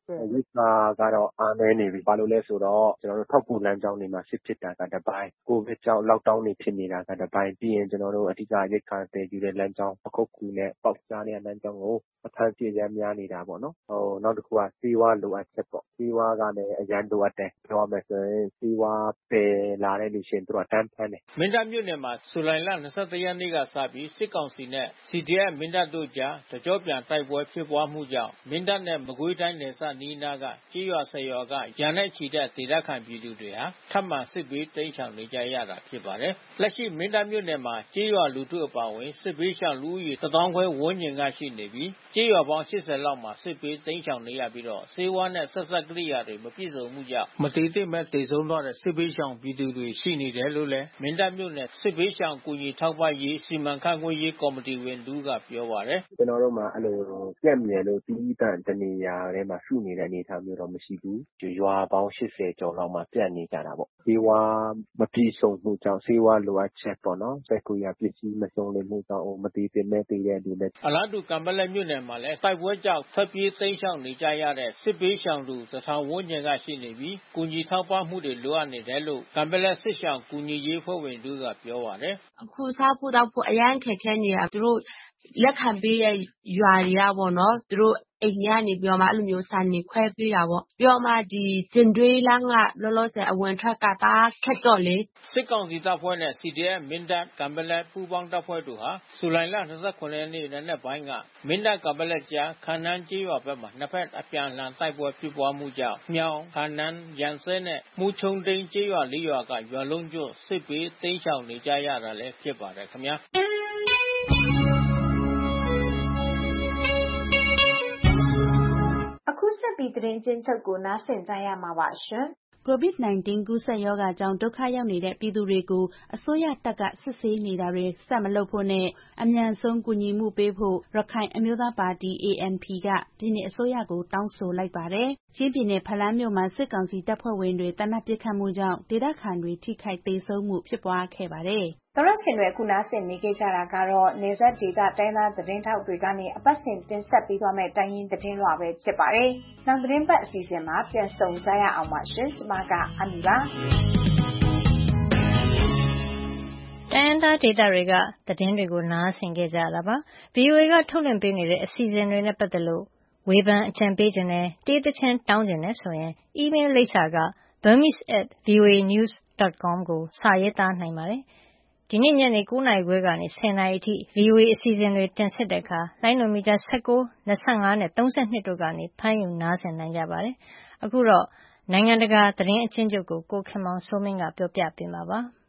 ရိက္ခာကတော့အားနည်းနေပြီ။ဘာလို့လဲဆိုတော့ကျနော်တို့ထောက်ကူလမ်းကြောင်းတွေမှာစစ်ဖြစ်တာကတပိုင်း၊ကိုဗစ်ကြောင့် Lockdown တွေဖြစ်နေတာကတပိုင်း၊ပြီးရင်ကျနော်တို့အဓိကရိက္ခာသယ်ယူတဲ့လမ်းကြောင်းပခုက္ကူနဲ့ပေါက်ကြားတဲ့လမ်းကြောင်းကိုအဖမ်းအဆီးအရမ်းများနေတာပေါ့နော်။နောက်တစ်ခုကဆေးဝါးလိုအပ်ချက်ပေါ့။ဆေးဝါးကလည်းအရမ်းလိုအပ်တယ်။ပြောရမယ်ဆိုရင်ဆေးဝါးသယ်လာတဲ့လူရှင်သူတို့တန်းဖမ်းတယ်။မင်းတပ်မြို့နယ်မှာဇူလိုင်လ21ရက်နေ့ကစပြီးစစ်ကောင်စီနဲ့ CDF မင်းတပ်တို့ကြားတကြောပြန်တိုက်ပွဲဖြစ်ပွားမှုကြောင့်မင်းတပ်နဲ့မကွေးတိုင်းနယ်စပ်နီးနားကကျေးရွာ10ရွာကရာနဲ့ချီတဲ့ဒေသခံပြည်သူတွေဟာထပ်မံစစ်ဘေးတိမ်းရှောင်နေကြရတာဖြစ်ပါတယ်။လက်ရှိမင်းတပ်မြို့နယ်မှာကျေးရွာလူထုအပါအဝင်စစ်ဘေးရှောင်လူဦးရေ 1,000 ခွဲဝန်းကျင်ကရှိနေပြီးကျေးရွာပေါင်း80လောက်မှာစစ်ဘေးတိမ်းရှောင်နေရပြီးတော့ဆေးဝါးနဲ့ဆက်စပ်ကိရိယာတွေမပြည့်စုံမှုကြောင့်မတည်သင့်မဲ့တည်ဆုံးသွားတဲ့စစ်ဘေးရှောင်ပြည်သူတွေရှိနေတယ်လို့လည်းမင်းတပ်မြို့နယ်စစ်ဘေးရှောင်ကူညီထောက်ပံ့ရေးစီမံခန့်ခွဲရေးကော်မတီဝင်တူကပြောပါတယ်။ကျွန်တော်တို့မှာအဲ့လိုပြက်မြယ်လို့တီးတန့်တနေရာထဲမှာစုနေတဲ့အနေအထားမျိုးတော့မရှိဘူး။ရွာပေါင်း80ကျော်လောက်မှာပြက်နေကြတာပေါ့။ဆေးဝါးမပြည့်စုံမှုကြောင့်ဆေးဝါးလိုအပ်ချက်ပေါ့နော်။စက်ကူရပစ္စည်းမစုံလင်မှုကြောင့်မတည်သင့်မဲ့တည်တဲ့လူတွေအလားတူကံပလက်မြို့နယ်မှာလည်းတိုက်ပွဲကြောင့်ထွက်ပြေးတိမ်းရှောင်နေကြရတဲ့စစ်ဘေးရှောင်သူ 1,000 ဝန်းကျင်ကရှိနေပြီးကူညီထောက်ပံ့မှုတွေလိုအပ်နေတယ်လို့ကံပလက်စစ်ရှောင်ကူညီရေးဖွဲ့ဝင်တို့ကပြောပါတယ်။အခုစားဖို့တောက်ဖို့အရန်ခက်ခဲနေတာသူတို့လက်ခံပေးတဲ့ရွာတွေကပေါ့နော်သူတို့အိမ်ကနေပြီးတော့မှအဲ့လိုမျိုးစာနေခွဲပေးတာပေါ့ပြီးတော့မှဒီကျင်တွေးလမ်းကလောလောဆယ်အဝင်ထွက်ကတားခက်တော့လေစစ်ကောင်စီတပ်ဖွဲ့နဲ့ CDF မင်းတပ်ကံပလက်ပူးပေါင်းတပ်ဖွဲ့တို့ဟာဇူလိုင်လ29ရက်နေ့နံနက်ပိုင်းကမင်းတပ်ကံပလက်ကြားခန်းနန်းကျေးရွာဘက်မှာနှစ်ဖက်အပြန်အလှန်တိုက်ပွဲဖြစ်ပွားမှုကြောင့်မြောင်ခန်းနန်းရန်စဲနဲ့မူချုံတိန်ကျေးရွာ၄ရွာကရွာလုံးကျွတ်စစ်ဘေးတိမ်းရှောင်နေကြရတာလည်းဖြစ်ပါတယ်ခင်ဗျာအခုဆက်ပြီးသတင်းချင်းချုပ်ကိုနားဆင်ကြရမှာပါရှင်။ COVID-19 ကူးစက်ရောဂါကြောင့်ဒုက္ခရောက်နေတဲ့ပြည်သူတွေကိုအစိုးရတပ်ကစစ်ဆေးနေတာတွေဆက်မလုပ်ဖို့နဲ့အမြန်ဆုံးကူညီမှုပေးဖို့ရခိုင်အမျိုးသားပါတီ ANP ကပြည်내အစိုးရကိုတောင်းဆိုလိုက်ပါတယ်။ချင်းပြည်နယ်ဖလန်းမြို့မှာစစ်ကောင်စီတပ်ဖွဲ့ဝင်တွေတပ်နက်ပစ်ခတ်မှုကြောင့်ဒေသခံတွေထိခိုက်သေဆုံးမှုဖြစ်ပွားခဲ့ပါတယ်။သောရရှင်တွေအခုနားဆင်နေကြတာကတော့နေဆက်ဒေတာတိုင်းသားသတင်းထောက်တွေကနေအပတ်စဉ်တင်ဆက်ပေးသွားမယ့်တိုင်းရင်းသတင်းလွှာပဲဖြစ်ပါတယ်။နောက်သတင်းပတ်အစီအစဉ်မှာပြန်ဆောင်ကြရအောင်ပါရှင်။ကျွန်မကအမီပါတိုင်းရင်းသားဒေသတွေကသတင်းတွေကိုနားဆင်ကြရတာပါ။ VOA ကထုတ်လွှင့်ပေးနေတဲ့အစီအစဉ်တွေနဲ့ပတ်သက်လို့ဝေဖန်အကြံပေးခြင်းနဲ့တေးသချင်းတောင်းခြင်းနဲ့ဆိုရင် email လိပ်စာက burmese@voanews.com ကိုစာရေးသားနိုင်ပါတယ်။ဒီနေ့ညနေ9:00 နာရီခွဲကနေ10:00 နာရီအထိ VOA အစီအစဉ်တွေတင်ဆက်တဲ့အခါလိုင်းနိုမီတာ19, 25နဲ့32တို့ကနေဖမ်းယူနားဆင်နိုင်ကြပါတယ်။အခုတော့နိုင်ငံတကာသတင်းအချင်းချုပ်ကိုကိုခင်မောင်စိုးမင်းကပြောပြပေးမှာပါ။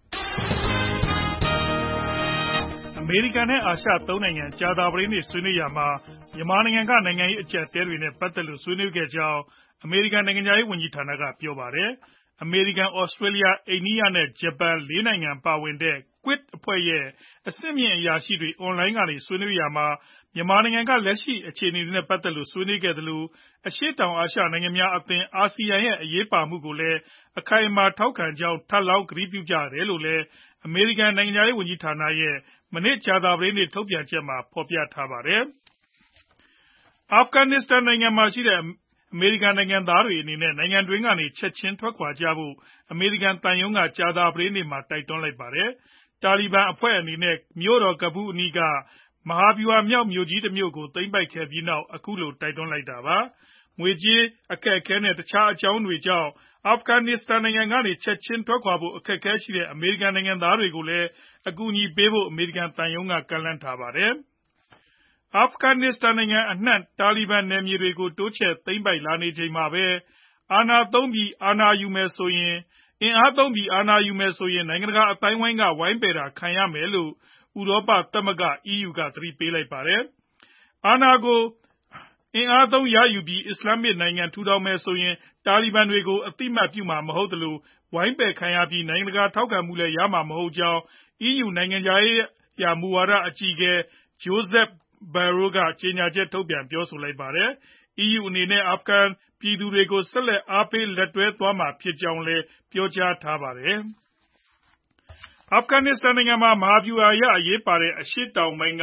အမေရိကန်နဲ့အာရှ၃နိုင်ငံကြာသပတေးနေ့ဆွေးနွေးရာမှာမြန်မာနိုင်ငံကနိုင်ငံရေးအကျပ်အတည်းတွေနဲ့ပတ်သက်လို့ဆွေးနွေးခဲ့ကြောင်းအမေရိကန်နိုင်ငံခြားရေးဝန်ကြီးဌာနကပြောပါတယ်။အမေရိကန်၊ဩစတြေးလျ၊အိန္ဒိယနဲ့ဂျပန်၄နိုင်ငံပါဝင်တဲ့ QUAD အဖွဲ့ရဲ့အဆင့်မြင့်အရာရှိတွေအွန်လိုင်းကနေဆွေးနွေးရာမှာမြန်မာနိုင်ငံကလက်ရှိအခြေအနေတွေနဲ့ပတ်သက်လို့ဆွေးနွေးခဲ့သလိုအရှေ့တောင်အာရှနိုင်ငံများအသင်းအာဆီယံရဲ့အရေးပါမှုကိုလည်းအခိုင်အမာထောက်ခံကြောင်းထပ်လောင်းကတိပြုကြတယ်လို့လည်းအမေရိကန်နိုင်ငံခြားရေးဝန်ကြီးဌာနရဲ့မနေ့ကြာသပတေးနေ့ထုတ်ပြန်ချက်မှာဖော်ပြထားပါတယ်။အာဖဂန်နစ္စတန်နိုင်ငံမှာရှိတဲ့အမေရိကန်နိုင်ငံသားတွေအနေနဲ့နိုင်ငံတွင်းကနေချက်ချင်းထွက်ခွာကြဖို့အမေရိကန်သံရုံးကကြာသပတေးနေ့မှာတိုက်တွန်းလိုက်ပါတယ်။တာလီဘန်အဖွဲ့အနေနဲ့မြို့တော်ကဘူးအနီးကမဟာဗျူဟာမြောက်မြို့ကြီးတစ်မြို့ကိုသိမ်းပိုက်ခဲ့ပြီးနောက်အခုလိုတိုက်တွန်းလိုက်တာပါ။ငွေကြေးအခက်အခဲနဲ့တခြားအကြောင်းတွေကြောင့်အာဖဂန်နစ္စတန်နိုင်ငံကနေချက်ချင်းထွက်ခွာဖို့အခက်အခဲရှိတဲ့အမေရိကန်နိုင်ငံသားတွေကိုလည်းအကူအညီပေးဖို့အမေရိကန်သံရုံးကကမ်းလှမ်းထားပါတယ်။အာဖဂန်နစ္စတန်နိုင်ငံအနှံ့တာလီဘန်နယ်မြေတွေကိုတိုးချဲ့သိမ်းပိုက်လာနေချိန်မှာပဲအာဏာသုံးပြီးအာဏာယူမယ်ဆိုရင်အင်အားသုံးပြီးအာဏာယူမယ်ဆိုရင်နိုင်ငံတကာအသိုင်းအဝိုင်းကဝိုင်းပယ်တာခံရမယ်လို့ဥရောပသမဂ္ဂ EU ကသတိပေးလိုက်ပါတယ်။အာဏာကိုအင်အားသုံးရယူပြီးအစ္စလာမစ်နိုင်ငံထူထောင်မယ်ဆိုရင်တာလီဘန်တွေကိုအသိအမှတ်ပြုမှာမဟုတ်သလိုဝိုင်းပယ်ခံရပြီးနိုင်ငံတကာထောက်ခံမှုလည်းရမှာမဟုတ်ကြောင်း EU နိုင်ငံခြားရေးရာမူဝါဒအကြီးအကဲ Josep Borrell ကကြေညာချက်ထုတ်ပြန်ပြောဆိုလိုက်ပါတယ်။ EU အနေနဲ့အာဖဂန်ပြည်သူတွေကိုဆက်လက်အားပေးလက်တွဲသွားမှာဖြစ်ကြောင်းလည်းပြောကြားထားပါတယ်။ အာဖဂန်နစ္စတန်နိုင်ငံမှာမဟာဗျူဟာအရအရေးပါတဲ့အရှေ့တောင်ပိုင်းက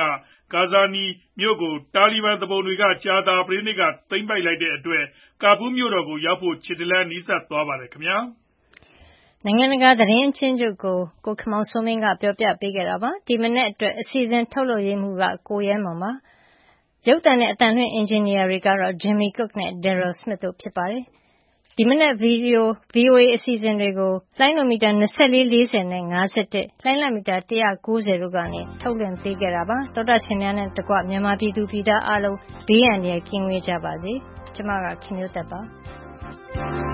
ဂါဇာနီမြို့ကိုတာလီဘန်သူပုန်တွေကကြာသပတေးနေ့ကသိမ်းပိုက်လိုက်တဲ့အတွက်ကာဘူးမြို့တော်ကိုရောက်ဖို့ခြေတလှမ်းနီးစပ်သွားပါတယ်ခင်ဗျာနိုင်ငံတကာသတင်းအချင်းချုပ်ကိုခင်မောင်စိုးမင်းကပြောပြပေးခဲ့တာပါဒီမနေ့အတွက်အစီအစဉ်ထုတ်လုပ်ရေးမှူးကကိုရဲမောင်ပါရုပ်သံနဲ့အသံလွှင့်အင်ဂျင်နီယာတွေကတော့ Jimmy Cook နဲ့ Daryl Smith တို့ဖြစ်ပါတယ်ဒီမနေ့ VOA အစီအစဉ်တွေကိုလိုင်းနိုမီတာ24 40နဲ့51လိုင်းလမီတာ190တို့ကနေထုတ်လွှင့်ပေးခဲ့တာပါတောတာရှင်များနဲ့တကွမြန်မာပြည်သူပြည်သားအားလုံးဘေးရန်တွေကင်းဝေးကြပါစေကျွန်မကခင်မျိုးသက်ပါ